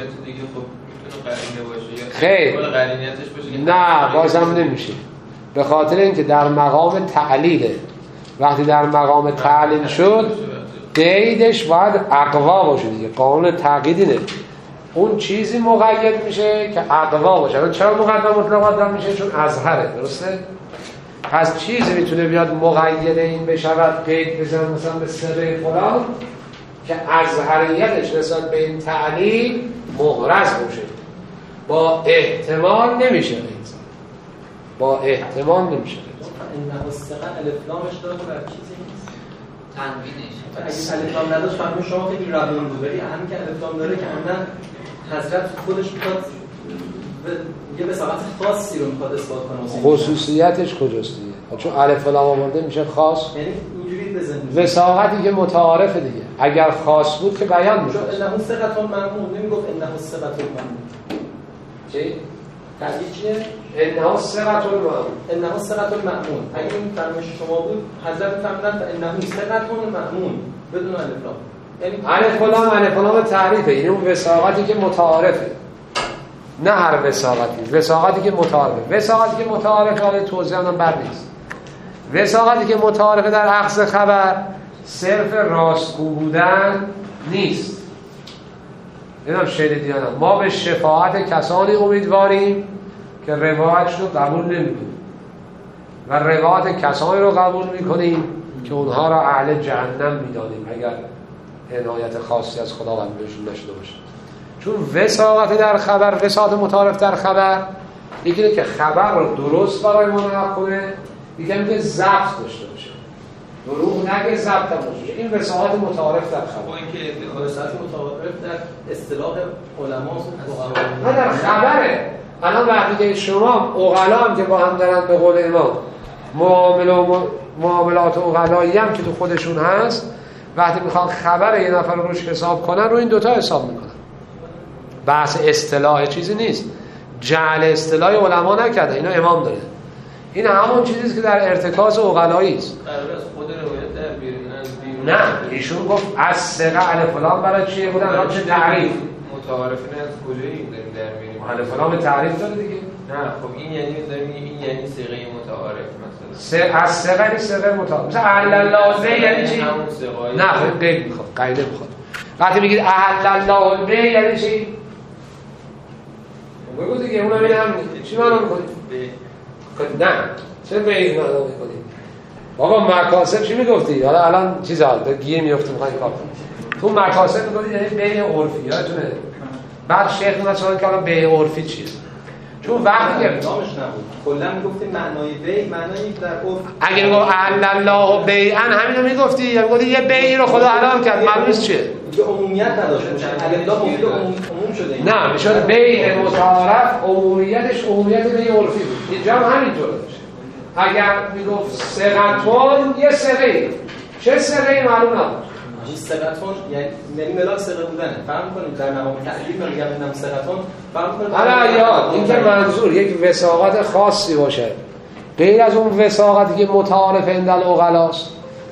خیر نه بازم نمیشه، به خاطر اینکه در مقام تعلیله. وقتی در مقام تعلیل شد قیدش باید اقوا باشه دیگه، قانون تقییدی نه. اون چیزی مقید میشه که اقوا باشه. چرا مقدم مطلق قدم میشه؟ چون اظهره، درسته؟ پس چیزی میتونه بیاد مقید این بشود قید بزن مثلا به سر فلان که اظهریتش نسبت به این تعلیل مغرض باشه. با احتمال نمیشه قید، با احتمال نمیشه. انه الثقه الفلامش داره بر چیزی نیست، تنوینش. اگه الفلام نداشت فهمون شما خیلی روون بود، ولی همین که الفلام داره که عمدن حضرت خودش میخواد یه وساقت خاصی رو میخواد اثبات کنه. خصوصیتش کجاست دیگه؟ چون الف لام آورده میشه خاص، یعنی اینجوری بزنید وساقتی که متعارفه دیگه. اگر خاص بود که بیان میشه. انه الثقه مأمون نمیگفت انه الثقه مأمون. چی؟ تعبیر چیه؟ انه الثقه مأمون. انه الثقه مأمون. اگه این فرمایش شما بود حضرت فرمودن انه الثقه مأمون بدون الف لام. یعنی الف لام الف لام تعریفه، این اون وساقتی که متعارفه، نه هر وساقتی، وساقتی که متعارفه. وساقتی که متعارفه حالا توضیح هم بر نیست. وساقتی که متعارفه در اخذ خبر صرف راستگو بودن نیست. اینم شنیدین ما به شفاعت کسانی امیدواریم که روایتشون رو قبول نمی‌کنیم و روایت کسانی رو قبول می‌کنیم که اونها را اهل جهنم می‌دانیم اگر عنایت خاصی از خداوند بهشون نشده باشه. چون وساقت در خبر، وساقت متعارف در خبر، یکی که خبر رو درست برای ما نقل کنه، یکی که ضبط داشته باشه، دروغ نگه، ضبط هم باشه. این وساقت متعارف در خبر. اینکه وساقت متعارف در اصطلاح علما نه در خبره. الان وقتی که شما عقلا هم که با هم دارن به قول امام معاملات عقلایی هم که تو خودشون هست، وقتی میخوان خبر یه نفر رو روش حساب کنن رو این دوتا حساب میکنن. بحث اصطلاح چیزی نیست، جعل اصطلاح علما نکرده، اینو امام داره. این همون چیزیست که در ارتکاز عقلایی است. قرار از خود روایت در بیرون از بیرون نه ایشون گفت از ثقه الف فلان برای چیه بودن را چه تعریف متعارفین از کجایی داریم در بیرون الف فلان به تعریف داره دیگه. نه خب این یعنی داریم این یعنی صيغه متعارف مثلا از ثقه این ثقه متعارف مثلا اهل الله یعنی چی؟ نه خب قید میخواد، قیده میخواد. وقتی میگید اهل الله به یعنی چی؟ بگو دیگه اونم این هم چی معنا میکنید؟ نه چه به این معنا میکنید؟ بابا مکاسب چی میگفتی؟ حالا الان چیز حال گیه میفته میخواین کار تو مکاسب میگفتی یعنی به عرفی یادتونه؟ بعد شیخ مثلا که الان به عرفی چیه؟ چون وقتی که نامش نبود کلا میگفتیم معنای بی معنای در عرف. اگه میگم اهل الله بیعا همینو میگفتی یا میگفتی یه بیعی رو خدا حلال کرد معلومه چیه؟ دیگه عمومیت نداشت باشه. اگه الله مفید عموم شده نه میشد بیع متعارف عمومیتش عمومیت بیع عرفی بود. اینجا هم همینطوره. اگر میگفت ثقتون یه ثقه چه ثقه معلوم نبود. این ثقتون یعنی ملاک ثقه بودنه. فهم کنیم در مقام تعلیل میگم اینم ثقتون فهم کنیم. حالا یاد این که منظور یک وساقت خاصی باشه غیر از اون وساقتی که متعارف عند العقلاست،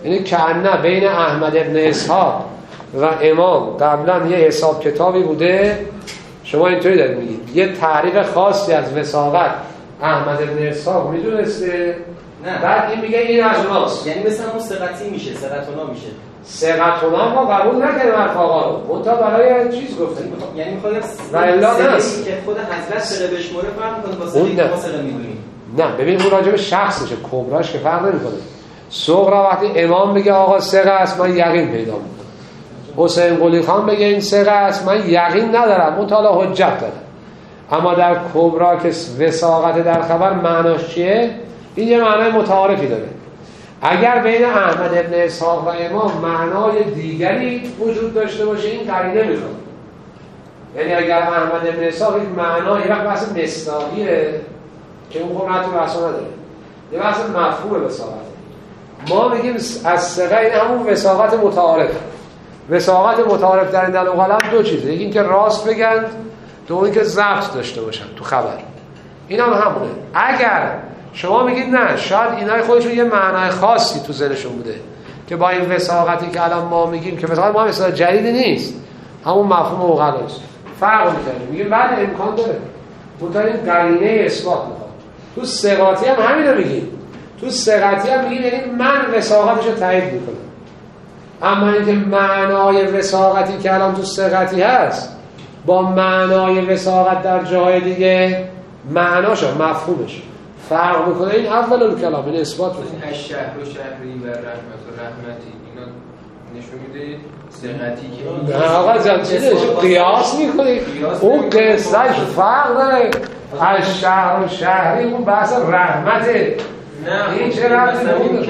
یعنی کأنه بین احمد ابن اسحاق و امام قبلا یه حساب کتابی بوده، شما اینطوری دارید میگید یه تعریف خاصی از وثاقت احمد ابن اسحاق میدونسته، نه بعد این میگه این از اوناست، یعنی مثلا اون ثقتی میشه، ثقتونا میشه. ثقتونا ما قبول نکردیم حرف آقا رو، منتها برای چیز گفتیم، یعنی میخواد و الا نست که خود حضرت ثقه بشموره فرق میکنه با ثقه که ما ثقه میدونیم. نه ببین اون راجع به شخصشه، کبراش که فرق نمیکنه. صغرا وقتی امام بگه آقا ثقه است من یقین پیدا میکنم، حسین قلی خان بگه این ثقه است من یقین ندارم منتها حجت دارم. اما در کبرا که وثاقت در خبر معناش چیه؟ این یه معنای متعارفی داره. اگر بین احمد ابن اسحاق و امام معنای دیگری وجود داشته باشه این قرینه میخواد. یعنی اگر احمد ابن اسحاق یک معنای یک بحث مصداقیه که اون خب ربطی به بحثا نداره، یه بحث مفهوم وثاقت. ما میگیم از ثقه این همون وثاقت متعارف. وثاقت متعارف در این دل و قلم دو چیزه، یکی اینکه راست بگن، دوم اینکه ضبط داشته باشن تو خبر. این هم همونه. اگر شما میگید نه شاید اینای خودشون یه معنای خاصی تو ذهنشون بوده که با این وثاقتی که الان ما میگیم که وثاقت ما هم اصلا جدیدی نیست، همون مفهوم اوغلاست، فرق میکنه. میگیم بعد امکان داره منتها این قرینه اثبات میخواد. تو ثقاتی هم همین رو میگیم، تو ثقاتی هم میگیم یعنی من وثاقتش رو تایید میکنم. اما اینکه معنای وثاقتی که الان تو ثقاتی هست با معنای وثاقت در جای دیگه معناش و مفهومش فرق میکنه، این اول الکلام، این اثبات میکنه. از شهر و شهری و رحمت و رحمتی اینا نشون میده ثقتی که نه آقا جان چیزش قیاس میکنی، اون قصهش فرق داره. از شهر و شهری اون بحث رحمته، نه این چه ربطی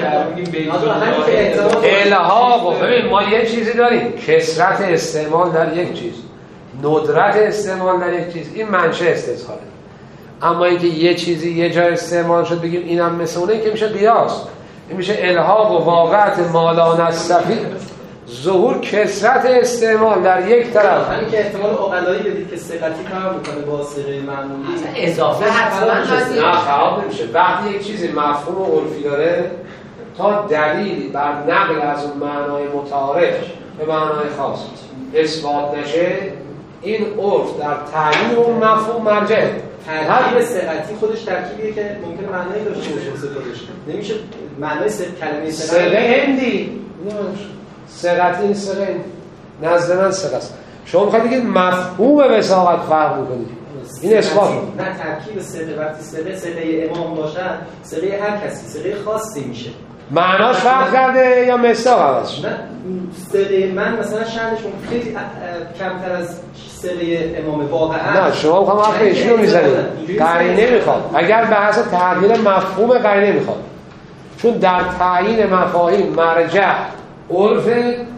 داره؟ الحاق. ببین ما یه چیزی داریم کثرت استعمال در یک چیز، ندرت استعمال در یک چیز، این منشأ استظهاره. اما اینکه یه چیزی یه جای استعمال شد بگیم اینم مثل اونه که میشه قیاس، این میشه الحاق و واقعت مالان الصفی، ظهور کثرت استعمال در یک طرف. همین که احتمال عقلایی بدید که ثقتی کار میکنه با صیغه معمولی اضافه حتما هست. نه خراب نمیشه. وقتی یک چیزی مفهوم و عرفی داره تا دلیلی بر نقل از اون معنای متعارف به معنای خاص اثبات نشه، این عرف در تعیین اون مفهوم مرجعه. ترکیب ثقتی خودش ترکیبیه که ممکنه معنایی داشته باشه واسه خودش. نمیشه معنای کلمه ثقه هندی ثقتی این ثقه نزد من ثقه است. شما میخواید بگید مفهوم وثاقت فرق میکنید، این اثبات نه ترکیب ثقه وقتی ثقه ثقه امام باشه ثقه هر کسی ثقه خاصی میشه، معناش فرق کرده یا مصداق عوض شده؟ نه ثقه من مثلا شأنش خیلی کمتر از ثقه امام واقعا. نه شما میخوام حرف ایشون رو میزنید، قرینه میخواد. اگر بحث تغییر مفهوم قرینه میخواد، چون در تعیین مفاهیم مرجع عرف،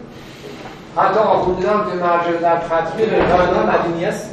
حتی آخوندیدم که مرجع در تطبیق قانون مدینی است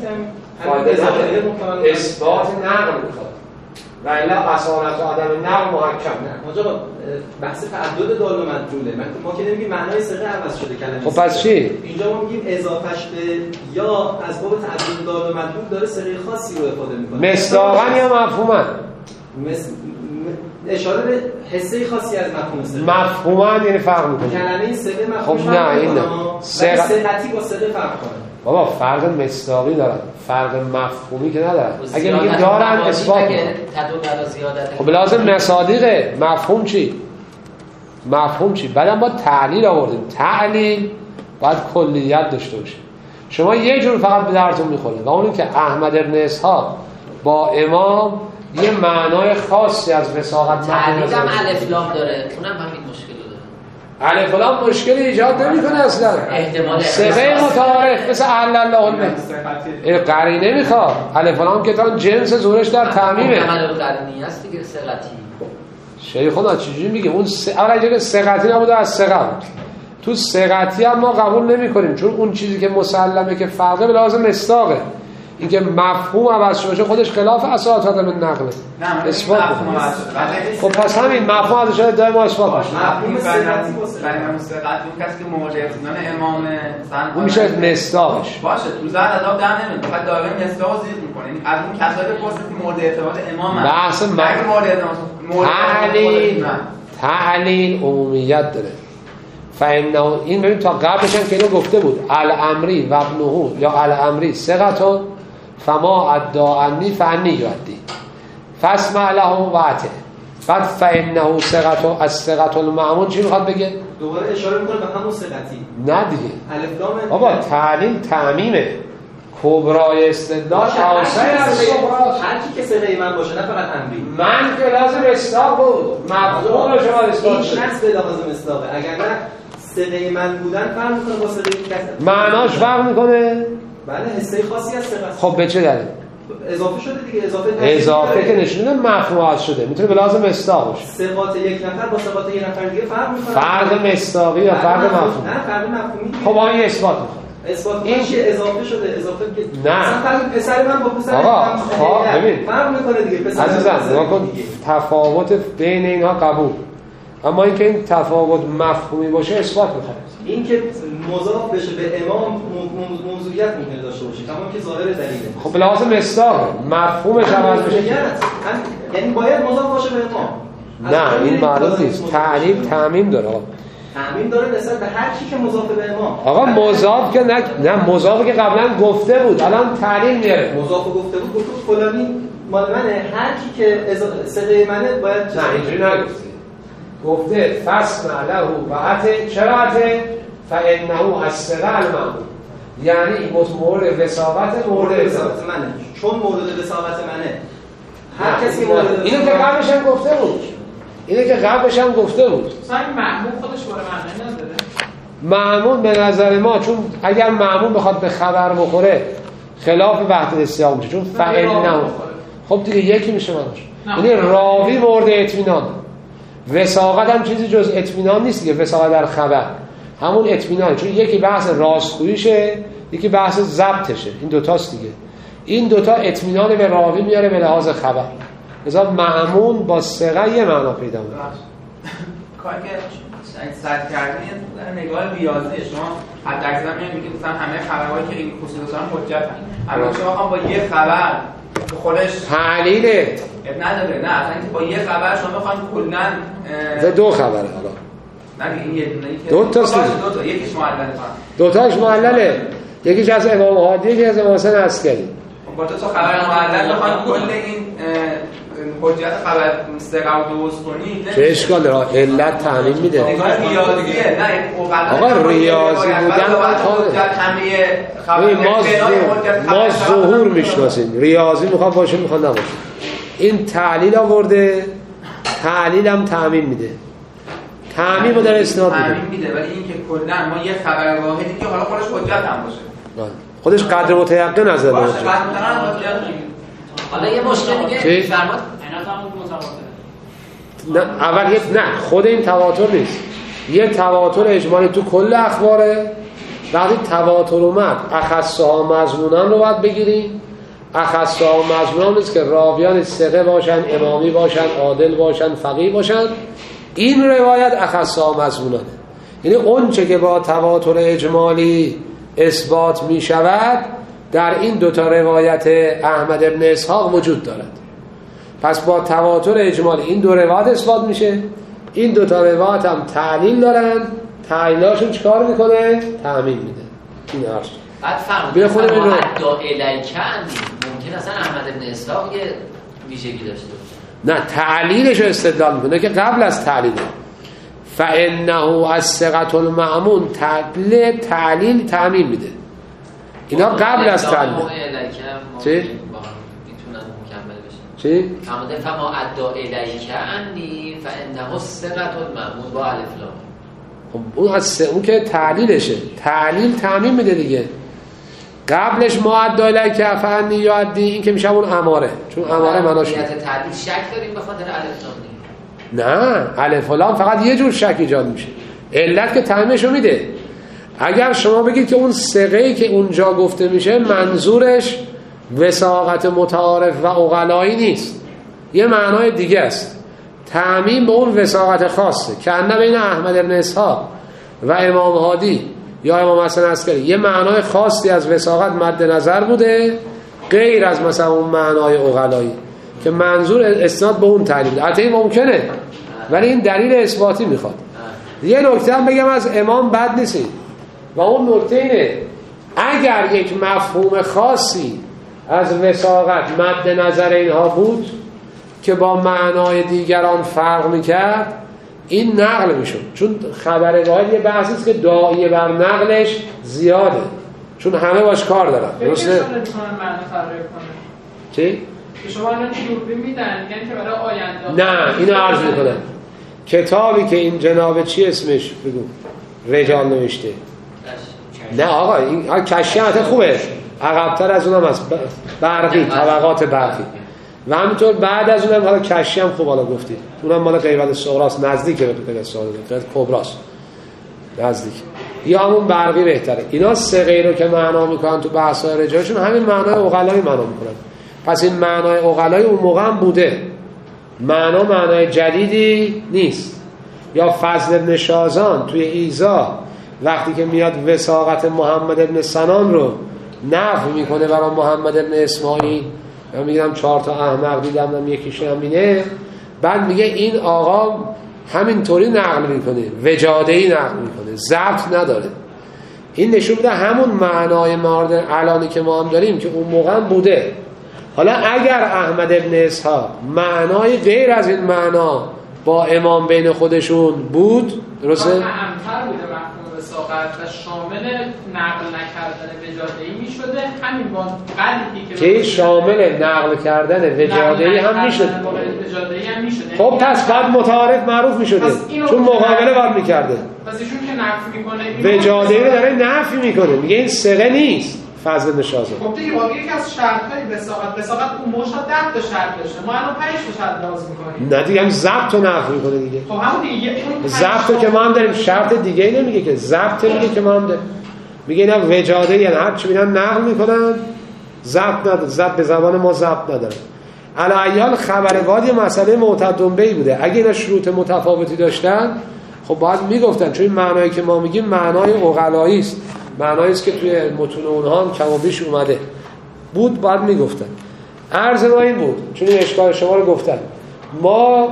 که اثبات نقل میخواد و الا اصالت و عدم نقل محکم. نه آقا بحث تعدد دال و مدلوله، ما که نمیگیم معنای ثقه عوض شده کلمه. خب پس چی؟ اینجا ما میگیم اضافهش به یا از باب تعدد دال و مدلول داره ثقه خاصی رو افاده میکنه. مصداقاً یا مفهوماً؟ مس... اشاره به حسه خاصی از مفهوم ثقه. مفهوماً یعنی فرق میکنه. کلمه ثقه مفهوم. خب نه این نه. ثقتی با ثقه فرق کنه. بابا فرق مصداقی دارن، فرق مفهومی که ندارن. اگه میگیم دارن اثبات میکنن. خب لازم مصادیقه. مفهوم چی؟ مفهوم چی؟ بعدم با تعلیل آوردیم. تعلیل باید کلیت داشته باشه. شما یه جور فقط به درتون میخوره و اون که احمد ابن اسحاق با امام یه معنای خاصی از وثاقت تعلیل هم الف لام داره، اونم همین مشکل داره. الف لام مشکل ایجاد نمیکنه اصلا. احتمال صيغه متعارف مثل الله الله این قرینه میخواد. الف لام که تا جنس ظهورش در تعمیمه. عمل قرینی است دیگه ثقتی. شیخ خدا چجوری میگه اون س... اولا که ثقتی نبوده از ثقه بود. تو ثقتی هم ما قبول نمیکنیم چون اون چیزی که مسلمه که فرقه به لازم مصداقه. اینکه مفهوم عوض شده خودش خلاف اساسات من نقله. نه اثبات کنه. خب پس همین مفهوم ازش دائم ما اثبات کنیم. مفهوم ثقتی بین مستقل اون کسی که مورد اطمینان امام مثلا اون میشه مصداقش. باشه تو زاد عذاب در نمیاد. فقط دائما مصداق زیر میکنه. از اون کسایی بپرسید که مورد اعتماد امام هست. بحث مورد اعتماد تعلیل تعلیل عمومیت داره. فانه این ببین تا قبلش هم که اینو گفته بود الامری و ابنه یا الامری ثقه فما ادعانی فانی یادی فاسمع له و اطع بعد فانه ثقه الثقه المأمون چی میخواد بگه؟ دوباره اشاره میکنه به همون ثقتی. نه دیگه الف لام بابا تعلیم تعمیمه کبرای استدلال اوسع از صغراست. هر کی که ثقه من باشه نه فقط امری من که لازم اصلاح بود مفهوم رو شما اثبات هیچ نص به لازم اصلاحه. اگر نه ثقه من بودن فرق میکنه با ثقه کسی معناش فرق میکنه. بله حسه خاصی از ثقه. خب به چه دلیل؟ اضافه شده دیگه. اضافه اضافه که نشونه مفهوم شده میتونه به لازم اصلاح باشه. ثقات یک نفر با ثقات یک نفر دیگه فرق میکنه. فرق مصداقی یا فرق مفهومی؟ نه فرق مفهومی. خب آن اثبات میخواد. اثبات این که اضافه شده اضافه که نه مثلا فرق پسر من با پسر آقا خب ببین فرق میکنه دیگه. پسر عزیزم نگاه کن تفاوت بین اینها قبول اما اینکه این تفاوت مفهومی باشه اثبات میخواد. این که مضاف بشه به امام موضوعیت ممکن داشته باشه تمام که ظاهر دلیله. خب لازم اصلاح مفهومش عوض بشه. یعنی باید مضاف باشه به امام. نه این معلوم نیست. تعلیم تعمیم داره آقا. تعمیم داره نسبت به هر چی که مضاف به امام. آقا مضاف که نه نه مضافی که قبلا گفته بود الان تعلیم میاره. مضاف گفته بود گفت فلانی مال منه هر کی که ثقه منه باید نه اینجوری نگفته. گفته فاسمع له و اطع چرا اطع فانه الثقه المأمون یعنی مورد وساقت مورد وساقت منه چون مورد وساقت منه هر کسی مورد اینو که قبلش هم گفته بود اینو که قبلش هم گفته بود مثلا مأمون خودش باره معنی نداره. مأمون به نظر ما چون اگر مأمون بخواد به خبر بخوره خلاف وحدت السیاق میشه چون فانه خب دیگه یکی میشه منش یعنی راوی مورد اطمینان وساقت هم چیزی جز اطمینان نیست دیگه. وساقت در خبر همون اطمینان چون یکی بحث راستگوییشه یکی بحث ضبطشه این دوتاست دیگه. این دوتا اطمینان به راوی میاره به لحاظ خبر لذا مأمون با ثقه یه معنا پیدا میکنه. کاری که صد کردین نگاه ریاضی شما حتی اکثر میگید مثلا همه خبرهایی که این خصوصا دارن حجت الان شما با یه خبر خودش تعلیله نداره نه اصلا اینکه با یه خبر شما بخواید کلا دو خبره حالا نه دیگه این یه دونه که دو تا دو تا یکیش معلله دو تاش معلله یکیش از امام هادی یکی از امام حسین عسکری با تو تا خبر معلل بخواید کل این حجت خبر ثقه و درست کنید چه اشکال داره علت تعمیم میده نگاه ریاضیه نه آقا ریاضی بودن همه خبر ما ظهور میشناسیم ریاضی میخواد باشه میخواد نباشه این تعلیل آورده تعلیل هم تعمیم میده تعمیم رو در اسناد میده تعمیم میده ولی این که کلا ما یه خبر واحدی که حالا خودش حجت هم باشه خودش قدر متیقن نظر باشه حالا یه مشکل دیگه فرمود نه اول یه نه خود این تواتر نیست یه تواتر اجمالی تو کل اخباره وقتی تواتر اومد اخصها مضمونان رو باید بگیریم اخصها مضمونان نیست که راویان ثقه باشن امامی باشن عادل باشن فقیه باشن این روایت اخصها مضمونانه یعنی اون چه که با تواتر اجمالی اثبات می شود در این دوتا روایت احمد ابن اسحاق وجود دارد پس با تواتر اجمالی این دو روایت اثبات میشه این دوتا روایت هم تعلیل دارن تعلیلاشون چیکار میکنه؟ تعمیم میده این عرض بعد فرمودید فما ادعا الیک ممکن اصلا احمد ابن اسحاق یه ویژگی داشته نه تعلیلش رو استدلال میکنه که قبل از تعلیله فانه الثقة المأمون تعلیل تعلیل تعمیم میده اینا قبل از تعلیل چی؟ چی؟ فرموده فما ادعا الیک انی فانه الثقة المأمون با الف لام خب اون از اون که تعلیلشه تعلیل تعمیم میده دیگه قبلش ما ادعا الیک فانی یادی این که میشه اون اماره چون اماره معناش تعلیل شک داریم به خاطر الف لام نه الف لام فقط یه جور شک ایجاد میشه علت که تعمیمشو میده اگر شما بگید که اون ثقه‌ای که اونجا گفته میشه منظورش وساقت متعارف و عقلایی نیست یه معنای دیگه است تعمیم به اون وساقت خاصه که انه بین احمد بن اسحاق و امام هادی یا امام حسن عسکری یه معنای خاصی از وساقت مد نظر بوده غیر از مثلا اون معنای عقلایی که منظور اسناد به اون تعلیل البته ممکنه ولی این دلیل اثباتی میخواد یه نکته هم بگم از امام بد نیستیم و اون نکته اینه اگر یک مفهوم خاصی از وثاقت مد نظر اینها بود که با معنای دیگران فرق میکرد این نقل میشد، چون خبر واحد یه بحثی است که داعیه بر نقلش زیاده چون همه باش کار دارن. درسته؟ معنی فرق کنه. چی؟ که شما الان دوربین میدن میگن که برای آینده. نه اینو عرض میکنم کتابی که این جناب چی اسمش بگو رجال نوشته. نه آقا این کشی هم خوبه، عقب‌تر از اونم هست برقی، طبقات برقی و همینطور بعد از اونم حالا کشی هم خوب حالا گفتید اونم مال غیبت صغراست، نزدیکه به غیبت صغرا، غیبت کبراست نزدیک، یا همون برقی بهتره. اینا سه غیر رو که معنا میکنن تو بحث‌های رجالشون همین معنای عقلایی معنا میکنن. پس این معنای عقلایی اون موقع هم بوده، معنا معنای جدیدی نیست. یا فضل ابن شازان توی ایزا وقتی که میاد وثاقت محمد ابن سنان رو نفی میکنه برای محمد ابن اسماعیل، من میگم چهار تا احمق دیدم یکیش همینه، بعد میگه این آقا همینطوری نقل میکنه، وجاده‌ای نقل میکنه، ضبط نداره. این نشون میده همون معنای مورد الانی که ما هم داریم که اون موقع هم بوده. حالا اگر احمد ابن اسحاق معنای غیر از این معنا با امام بین خودشون بود، درسته؟ اهمتر بوده مفهوم وثاقت و شامل نقل نکردن وجاده‌ای میشده، همین با قلبی که که شامل نقل کردن وجاده‌ای هم میشد. وجاده‌ای هم میشده. خب پس بعد متعارف معروف میشده چون مقابله باید میکرده. پس ایشون که نفی میکنه وجاده‌ای رو داره نفی میکنه، میگه این ثقه نیست. فضل نشازه خب دیگه واقعا یکی از شرط‌های وثاقت وثاقت اون موقع ده تا شرط داشته، ما الان پنج تا شرط لازم می‌کنیم. نه دیگه هم ضبط رو نفی میکنه دیگه. خب همون دیگه ضبط که ما هم داریم، شرط دیگه ای نمیگه که، ضبط میگه که ما هم داریم. میگه اینا وجاده یعنی هر چی میگن نقل میکنن، ضبط نداره، ضبط به زبان ما ضبط نداره. علیال خبر وادی مسئله معتدون بی بوده. اگه اینا شروط متفاوتی داشتن خب باید میگفتن، چون این معنایی که ما میگیم معنای عقلایی است، معنایی است که توی متون اونها هم کم و بیش اومده بود، باید میگفتن. عرض ما این بود، چون این اشکال شما رو گفتن، ما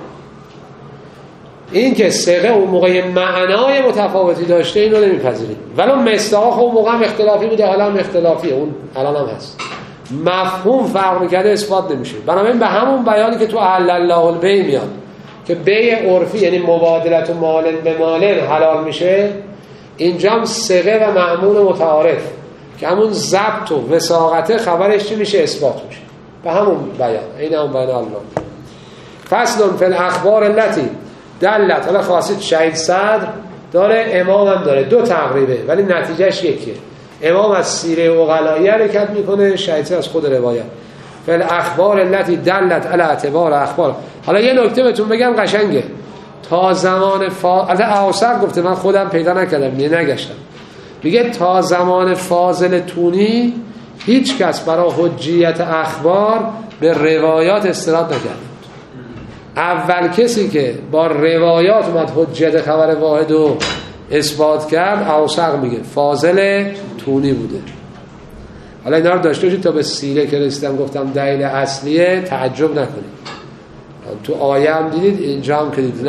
این که ثقه اون موقع معنای متفاوتی داشته اینو نمیپذیریم، ولی مصداق اون موقع هم اختلافی بوده، حالا هم اختلافیه، اون الان هم هست، مفهوم فرق میکرده، اثبات نمیشه. بنابراین به همون بیانی که تو احل الله البیع میاد که بیع عرفی یعنی مبادلت و مالن به مالن حلال میشه، اینجا هم ثقه و معمول متعارف که همون ضبط و وثاقته خبرش چی میشه؟ اثبات میشه به همون بیان، این همون بیان الله. فصل فی الاخبار التي دلت، حالا خاصیت شهید صدر داره، امام هم داره، دو تقریبه ولی نتیجهش یکیه. امام از سیره عقلایی حرکت میکنه، شهید از خود روایت. فی الاخبار التي دلت علی اعتبار اخبار. حالا یه نکته بهتون بگم قشنگه، تا زمان فا... از اوسق گفته، من خودم پیدا نکردم، نه نگشتم، میگه تا زمان فاضل تونی هیچ کس برای حجیت اخبار به روایات استناد نکرد. اول کسی که با روایات اومد حجیت خبر واحد رو اثبات کرد اوسق میگه فاضل تونی بوده. حالا اینا رو داشته باشید تا به سیره که رسیدم گفتم دلیل اصلیه تعجب نکنید. تو آیه هم دیدید، اینجا هم که دیدید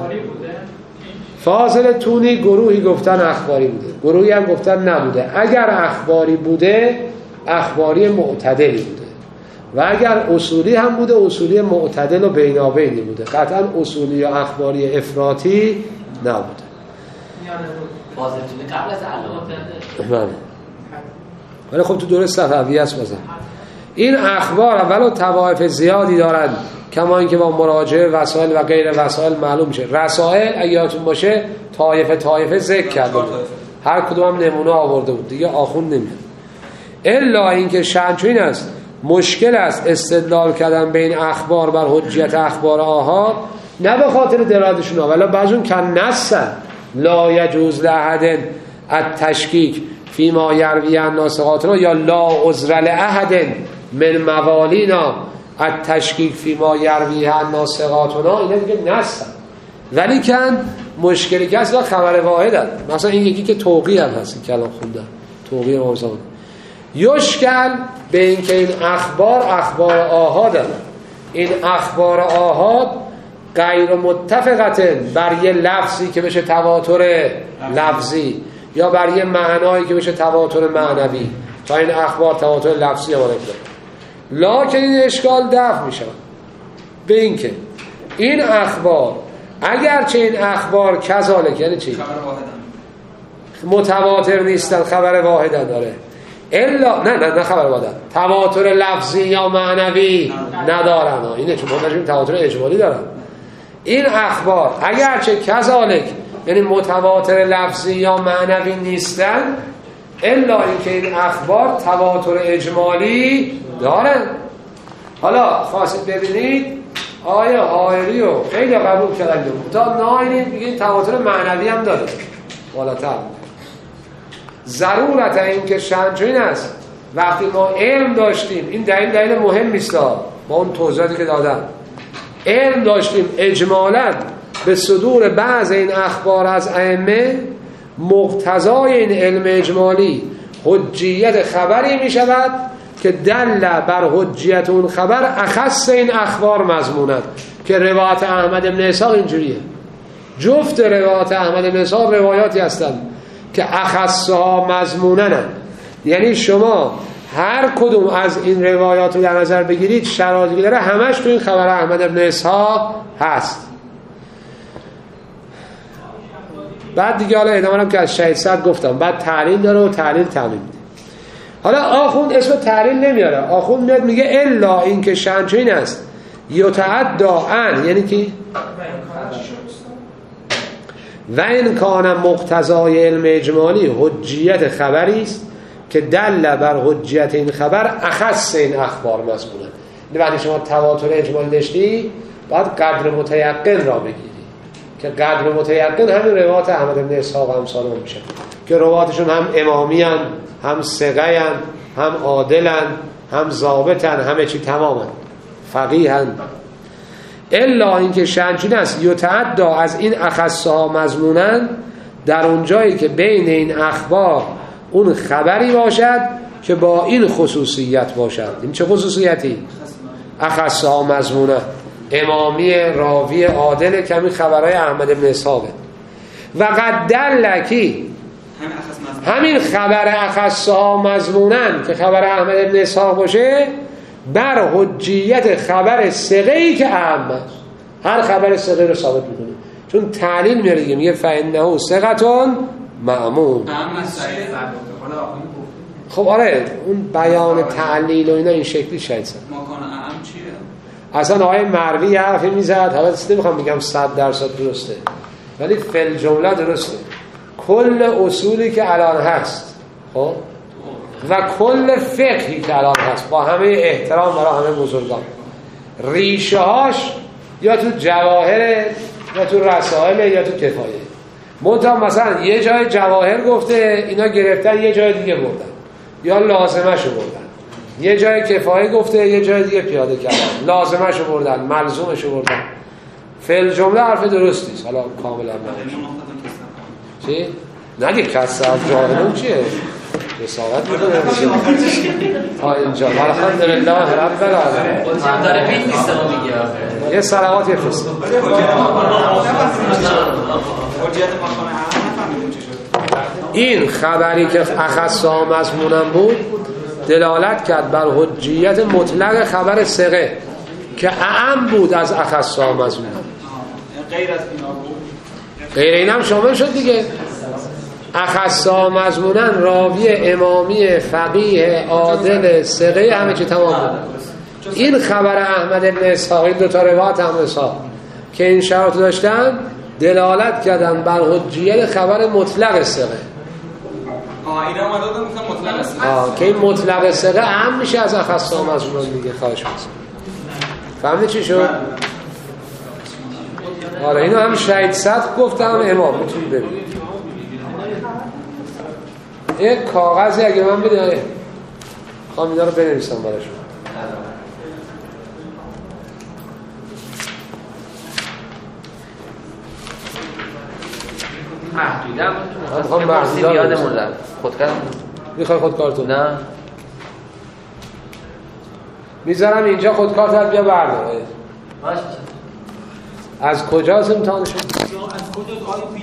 فاضل تونی گروهی گفتن اخباری بوده، گروهی هم گفتن نبوده. اگر اخباری بوده اخباری معتدلی بوده و اگر اصولی هم بوده اصولی معتدل و بینابینی بوده، قطعا اصولی یا اخباری افراطی نبوده. فاضل تونی قبل از علامه ولی خب تو دوره صفویه است. مثلا این اخبار اولو طوایف زیادی دارن، کما اینکه با مراجعه وسائل و غیر وسائل معلوم میشه. رسائل اگه یادتون باشه طایفه طایفه ذکر کرده بود، هر کدوم هم نمونه آورده بود دیگه، آخوند نمیاد. الا اینکه شأن این است، مشکل است استدلال کردن بین اخبار بر حجیت اخبار آحاد، نه به خاطر درازشون، ولی بعضون کن نسن لا یجوز لاحد التشکیک فیما یروی الناسقاتنا، یا لا عذر لاحد من موالینا التشکیک فیما یروی الناسقاتنا، اینا دیگه نسن. ولی کن مشکلی که اصلا خبر واحد هست. مثلا این یکی که توقی هم هست، این کلام خوندن توقی موضوع یشکل به این که این اخبار اخبار آحاد هست. این اخبار آحاد غیر متفقتن بر یه لفظی که بشه تواتر لفظی یا بر یه معنایی که بشه تواتر معنوی، تا این اخبار تواتر لفظی وارد بشه. لکن این اشکال دفع میشه به این که این اخبار اگرچه این اخبار کذالک، یعنی چی؟ متواتر نیستن، خبر واحدن داره الا نه نه نه خبر واحدن، تواتر لفظی یا معنوی ندارن. اینه چون ما داشتیم تواتر اجمالی دارن. این اخبار اگرچه کذالک یعنی متواتر لفظی یا معنوی نیستن، الا اینکه این اخبار تواتر اجمالی دارن. حالا خواستید ببینید آیه حائری رو خیلی قبول کردن تا ناینید میگه تواتر معنوی هم داره بالاتر. ضرورت این که شنجوین است وقتی ما علم داشتیم، این دلیل دلیل مهم است با اون توضیحاتی که دادم، علم داشتیم اجمالاً به صدور بعض این اخبار از ائمه، مقتضای این علم اجمالی حجیت خبری می شود که دل بر حجیت اون خبر اخص این اخبار مضمونند. که روایت احمد بن اسحاق اینجوریه، جفت روایت احمد بن اسحاق روایاتی هستند که اخصها مضمونند. یعنی شما هر کدوم از این روایات رو در نظر بگیرید شرایطی داره همش تو این خبر احمد بن اسحاق هست. بعد دیگه حالا ادامه هم که از شهید صد گفتم، بعد تعلیل داره و تعلیل تعمیم میده. حالا آخوند اسم تعلیل نمیاره، آخوند میاد میگه الا این که شنچین است یتعدا ان، یعنی کی؟ و این کان مقتضای علم اجمالی حجیت خبری است که دل بر حجیت این خبر اخص این اخبار مضمونند. وقتی شما تواتر اجمالی داشتی باید قدر متیقن را بگیری که قدر متیقن همین روایات احمد بن اسحاق هم سالم میشه که روایاتشون هم امامی هن، هم ثقه هن، هم عادل هن، هم ضابط هن، همه چی تمام هن، فقیه هن. الا اینکه شنچین است یتعدا از این اخصها مضمونن، در اون جایی که بین این اخبار اون خبری باشد که با این خصوصیت باشد. این چه خصوصیتی؟ اخصها مضمونن، امامی راوی عادل کمی خبرهای احمد بن اسحاقه. و قد دلکی همین خبر اخصها مضمونن که خبر احمد بن اسحاق باشه بر حجیت خبر ثقه‌ای که اهم، هر خبر ثقه رو ثابت میکنه. چون تعلیل میاره دیگه، میگه فإنه ثقة مأمون. خب آره اون بیان تعلیل و اینا این شکلی شاید سن مکان اهم چیه؟ اصلا آقای مروی حرفی میزد، حالا نمیخوام بگم صد درصد درسته ولی فل جمله درسته. کل اصولی که الان هست خب و کل فقهی که الان هست با همه احترام برای همه بزرگان، ریشه هاش یا تو جواهر یا تو رسائل یا تو کفایه. منتها مثلا یه جای جواهر گفته اینا گرفتن یه جای دیگه بردن یا لازمه‌شو بردن، یه جای کفایه گفته یه جای دیگه پیاده کردن، لازمه‌شو بردن، ملزومشو بردن. فعل جمله حرف درستیست. حالا کاملا چی؟ نگه کسب جاهلون چیه؟ رسالت میکنه تا اینجا. الحمدلله رب العالمین. داره بیت نیست ما میگه یه صلوات یفرست. این خبری که اخصا مضمونم بود دلالت کرد بر حجیت مطلق خبر ثقه که اعم بود از اخصا مضمونم. غیر از اینا بود، غیر اینم شامل شد دیگه. اخصا مضمونن راوی امامی فقیه عادل ثقه همه چی تمام بود. این خبر احمد بن اسحاق، این دو تا روایت احمد اسحاق که این شرط داشتن دلالت کردن بر حجیت خبر مطلق ثقه. آه اینا اومده بودن گفتن مطلق ثقه. آه که این مطلق ثقه اهم میشه از اخصا مضمون دیگه. خواهش می‌کنم. فهمیدی چی شد؟ آره اینو هم شهید صدق گفتم امام میتونی ببینید. یک کاغذی اگه من بدید خواهم اینا رو بنویسم براشون. محدودم من میخوام محدودم یادمون رفت. خودکار میخوای خودکارتون؟ نه میذارم اینجا خودکارت بیا بردار. باشه از کجاست امتحانشون؟ از کجا